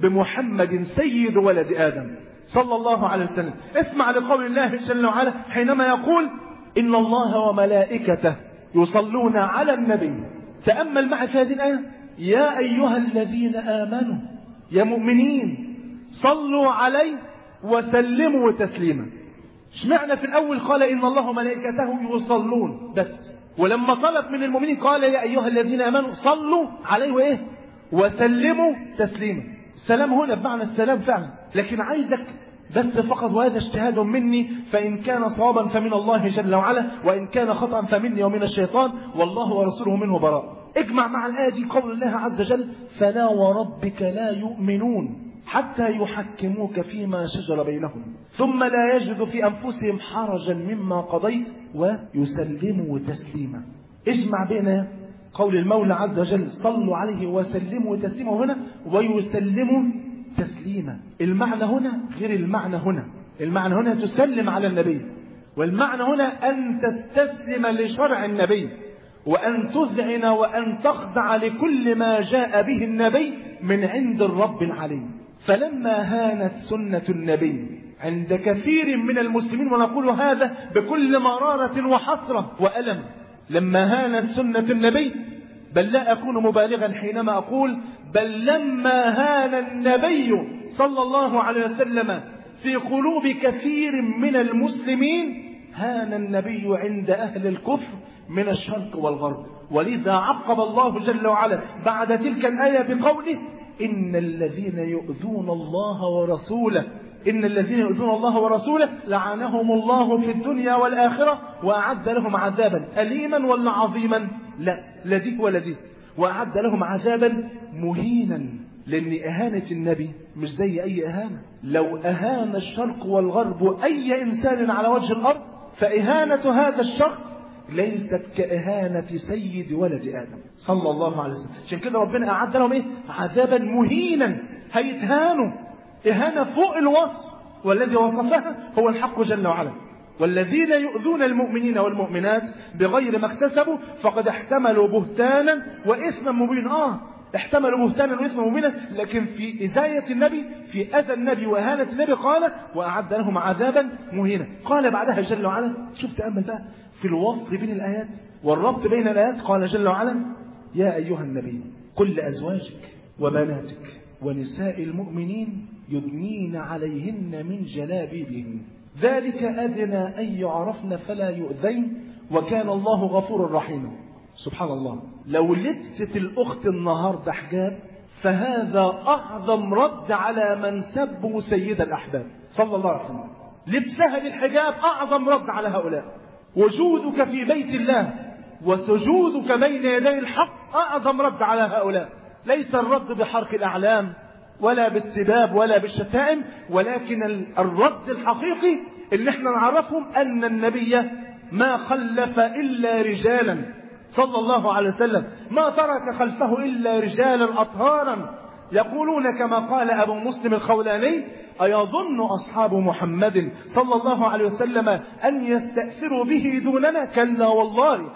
بمحمد سيد ولد آدم صلى الله عليه وسلم. اسمع لقول الله جل وعلا حينما يقول إن الله وملائكته يصلون على النبي. تأمل معي في هذه الآية، يا أيها الذين آمنوا، يا مؤمنين صلوا عليه وسلموا تسليما. اشمعنى في الأول قال إن الله وملائكته يصلون بس، ولما طلب من المؤمنين قال يا أيها الذين آمنوا صلوا عليه وإيه وسلموا تسليما. السلام هنا بمعنى السلام فعلا، لكن عايزك بس فقط، وهذا اجتهاد مني، فإن كان صوابا فمن الله جل وعلا وإن كان خطأ فمني ومن الشيطان، والله ورسوله منه براء. اجمع مع الآية دي قول الله عز وجل فلا وربك لا يؤمنون حتى يحكموك فيما شجر بينهم ثم لا يجد في أنفسهم حرجا مما قضيت ويسلموا تسليما. اجمع بين قول المولى عز وجل صلوا عليه وسلموا تسليما هنا ويسلموا تسليما. المعنى هنا غير المعنى هنا. المعنى هنا تسلم على النبي، والمعنى هنا أن تستسلم لشرع النبي وأن تذعن وأن تخضع لكل ما جاء به النبي من عند الرب العليم. فلما هانت سنة النبي عند كثير من المسلمين، ونقول هذا بكل مرارة وحسرة وألم، لما هانت سنة النبي، بل لا أكون مبالغا حينما أقول بل لما هان النبي صلى الله عليه وسلم في قلوب كثير من المسلمين، هان النبي عند أهل الكفر من الشرق والغرب. ولذا عقب الله جل وعلا بعد تلك الآية بقوله إن الذين يؤذون الله ورسوله، إن الذين يؤذون الله ورسوله لعنهم الله في الدنيا والآخرة وأعد لهم عذابا أليما ولا عظيما؟ لا، لذيذ ولذيذ. وأعد لهم عذابا مهينا، لأن إهانة النبي مش زي أي إهانة. لو أهان الشرق والغرب أي إنسان على وجه الأرض فإهانة هذا الشخص ليست كإهانة سيد ولد آدم صلى الله عليه وسلم. عشان كده ربنا أعد لهم إيه؟ عذابا مهينا، هيتهانوا إهانة فوق الوصف، والذي وصفها هو الحق جل وعلا. والذين يؤذون المؤمنين والمؤمنات بغير ما اكتسبوا فقد احتملوا بهتانا وإثما مبينا. احتملوا بهتانا وإثما مبينا، لكن في إزاية النبي، في أذى النبي وإهانة النبي قال وأعد لهم عذابا مهينا. قال بعدها جل وعلا، شوف تأمل بقى في الوصل بين الآيات والربط بين الآيات، قال جل وعلا يا أيها النبي قل لأزواجك وبناتك ونساء المؤمنين يدنين عليهن من جلابيبهن ذلك أدنى أن يعرفن فلا يؤذين وكان الله غفورا رحيما. سبحان الله، لو لبست الأخت النهاردة حجاب فهذا أعظم رد على من سبوا سيد الأحباب صلى الله عليه وسلم. لبسها للحجاب أعظم رد على هؤلاء. وجودك في بيت الله وسجودك بين يدي الحق أعظم رد على هؤلاء. ليس الرد بحرك الأعلام ولا بالسباب ولا بالشتائم، ولكن الرد الحقيقي اللي احنا نعرفهم أن النبي ما خلف إلا رجالا صلى الله عليه وسلم، ما ترك خلفه إلا رجالا أطهارا يقولون كما قال أبو مسلم الخولاني: أيظن أصحاب محمد صلى الله عليه وسلم أن يستأثروا به دوننا؟ كلا والله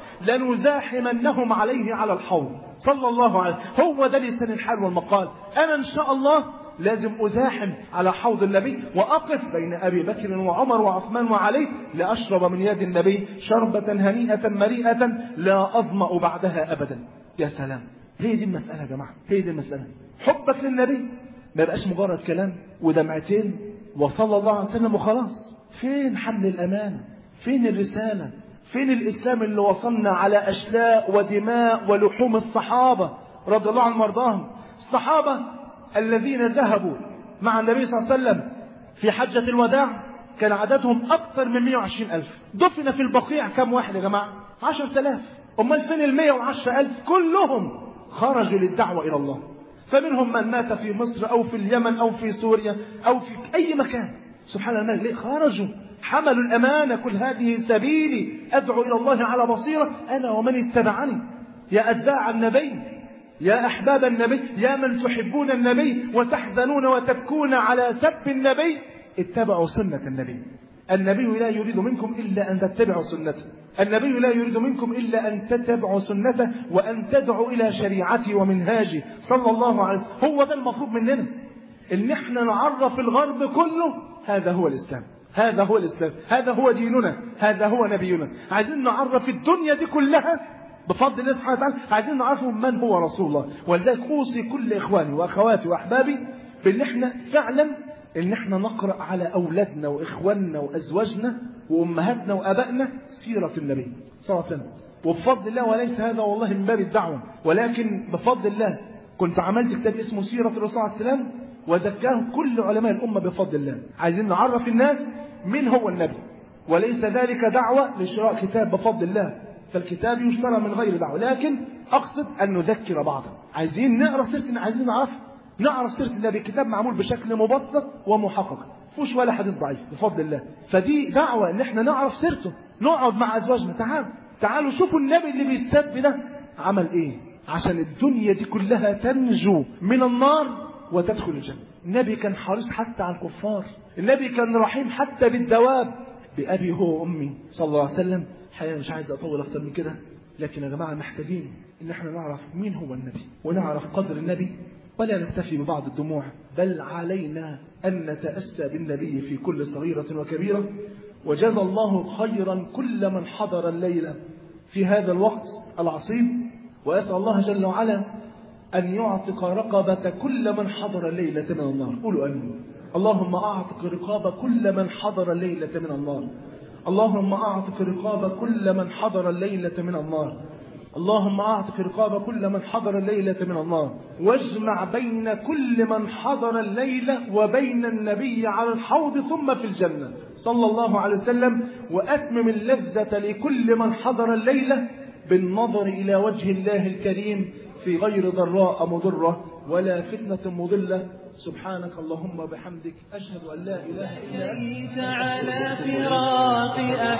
لنزاحمنهم عليه على الحوض صلى الله عليه وسلم. هو ده لسان الحال والمقال. أنا إن شاء الله لازم أزاحم على حوض النبي وأقف بين أبي بكر وعمر وعثمان وعلي لأشرب من يد النبي شربة هنيئة مريئة لا أظمأ بعدها أبدا. يا سلام، هي دي المسألة يا جماعة، هي دي المسألة. حبك للنبي ما يبقاش مجرد كلام ودمعتين وصلى الله عليه وسلم وخلاص. فين حمل الأمانة؟ فين الرسالة؟ فين الإسلام اللي وصلنا على أشلاء ودماء ولحوم الصحابة رضي الله عنهم وارضاهم؟ الصحابة الذين ذهبوا مع النبي صلى الله عليه وسلم في حجة الوداع كان عددهم أكثر من 120,000. دفن في البقيع كم واحد يا جماعة؟ 10,000. أمال فين 110,000؟ كلهم خرجوا للدعوة إلى الله. فمنهم من مات في مصر أو في اليمن أو في سوريا أو في أي مكان. سبحان الله، ليه خرجوا؟ حملوا الأمانة. كل هذه سبيلي أدعو إلى الله على بصيرة أنا ومن اتبعني. يا أتباع النبي، يا أحباب النبي، يا من تحبون النبي وتحزنون وتبكون على سب النبي، اتبعوا سنة النبي. النبي لا يريد منكم إلا أن تتبعوا سنته. النبي لا يريد منكم إلا أن تتبعوا سنته وأن تدعوا إلى شريعته ومنهاجه صلى الله عليه وسلم. هو ده المطلوب مننا، إن احنا نعرف الغرب كله هذا هو الإسلام، هذا هو الإسلام، هذا هو ديننا، هذا هو نبينا. عايزين نعرف الدنيا دي كلها بفضل الله سبحانه وتعالى، عايزين نعرفهم من هو رسول الله. ولذلك أوصي كل إخواني وأخواتي وأحبابي بأن احنا فعلا إن احنا نقرأ على أولادنا وإخواننا وأزواجنا وأمهاتنا وأبائنا سيرة النبي صلى الله عليه وسلم. وبفضل الله، وليس هذا والله من باب الدعوة، ولكن بفضل الله كنت عملت كتاب اسمه سيرة الرسول صلى الله عليه وسلم وزكاه كل علماء الأمة بفضل الله. عايزين نعرف الناس من هو النبي، وليس ذلك دعوة لشراء كتاب بفضل الله، فالكتاب يشترى من غير دعوة، لكن أقصد أن نذكر بعضا. عايزين نقرأ سيرة، عايزين نعرف سيرة النبي. كتاب معمول بشكل مبسط ومحقق، فوش ولا حديث ضعيف بفضل الله. فدي دعوة ان احنا نعرف سيرته. نقعد مع ازواجنا، تعالوا شوفوا النبي اللي بيتسب ده عمل ايه عشان الدنيا دي كلها تنجو من النار وتدخل الجنة. النبي كان حريص حتى على الكفار، النبي كان رحيم حتى بالدواب. بأبي هو وأمي صلى الله عليه وسلم. حقيقة مش عايز أطول أكتر من كده، لكن يا جماعة محتاجين إن احنا نعرف مين هو النبي ونعرف قدر النبي، ولا نكتفي ببعض الدموع، بل علينا أن نتأسى بالنبي في كل صغيرة وكبيرة. وجزى الله خيرا كل من حضر الليلة في هذا الوقت العصيب، وأسأل الله جل وعلا أن يعتق رقبة كل من حضر الليلة من النار. قولوا آمين. اللهم أعتق رقاب كل من حضر الليلة من النار. اللهم أعتق رقاب كل من حضر الليلة من النار. اللهم أعتق رقاب كل من حضر الليلة من النار، واجمع بين كل من حضر الليلة وبين النبي على الحوض ثم في الجنة صلى الله عليه وسلم. وأتمم اللذة لكل من حضر الليلة بالنظر إلى وجه الله الكريم في غير ضراء مضرة ولا فتنة مضلة. سبحانك اللهم وبحمدك، أشهد أن لا إله إلا أنت. على فراق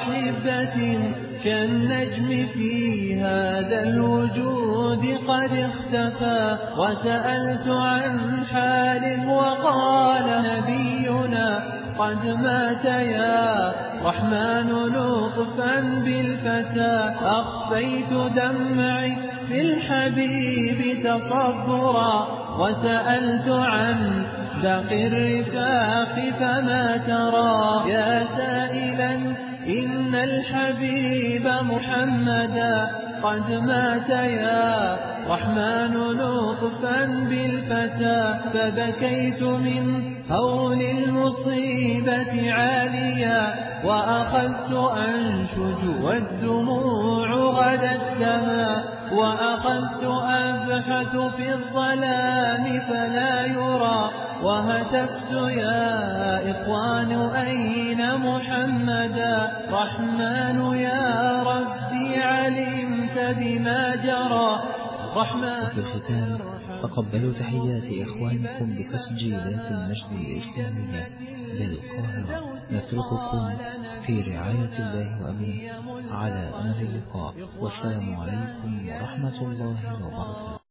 أحبة كالنجم في هذا الوجود قد اختفى، وسألت عن حال وقال نبينا قد مات يا رحمن لطفا بالفتى. أخفيت دمعي في الحبيب تصبرا، وسألت عن باقي الرفاق فما ترى. يا سائلا إن الحبيب محمدا قد مات يا رحمن لطفا بالفتى. فبكيت من هول المصيبة عاليا، وأخذت أنشج والدموع غدت دما، وأخذت أبحث في الظلام فلا يرى، وهتفت يا إخوان أين محمدا. رحمن يا ربي علمت بما جرى. وفي الختام تقبلوا تحيات إخوانكم بتسجيلات المجد الإسلامية بالقاهرة. نترككم في رعاية الله وأمنه على أمل اللقاء، والسلام عليكم ورحمة الله وبركاته.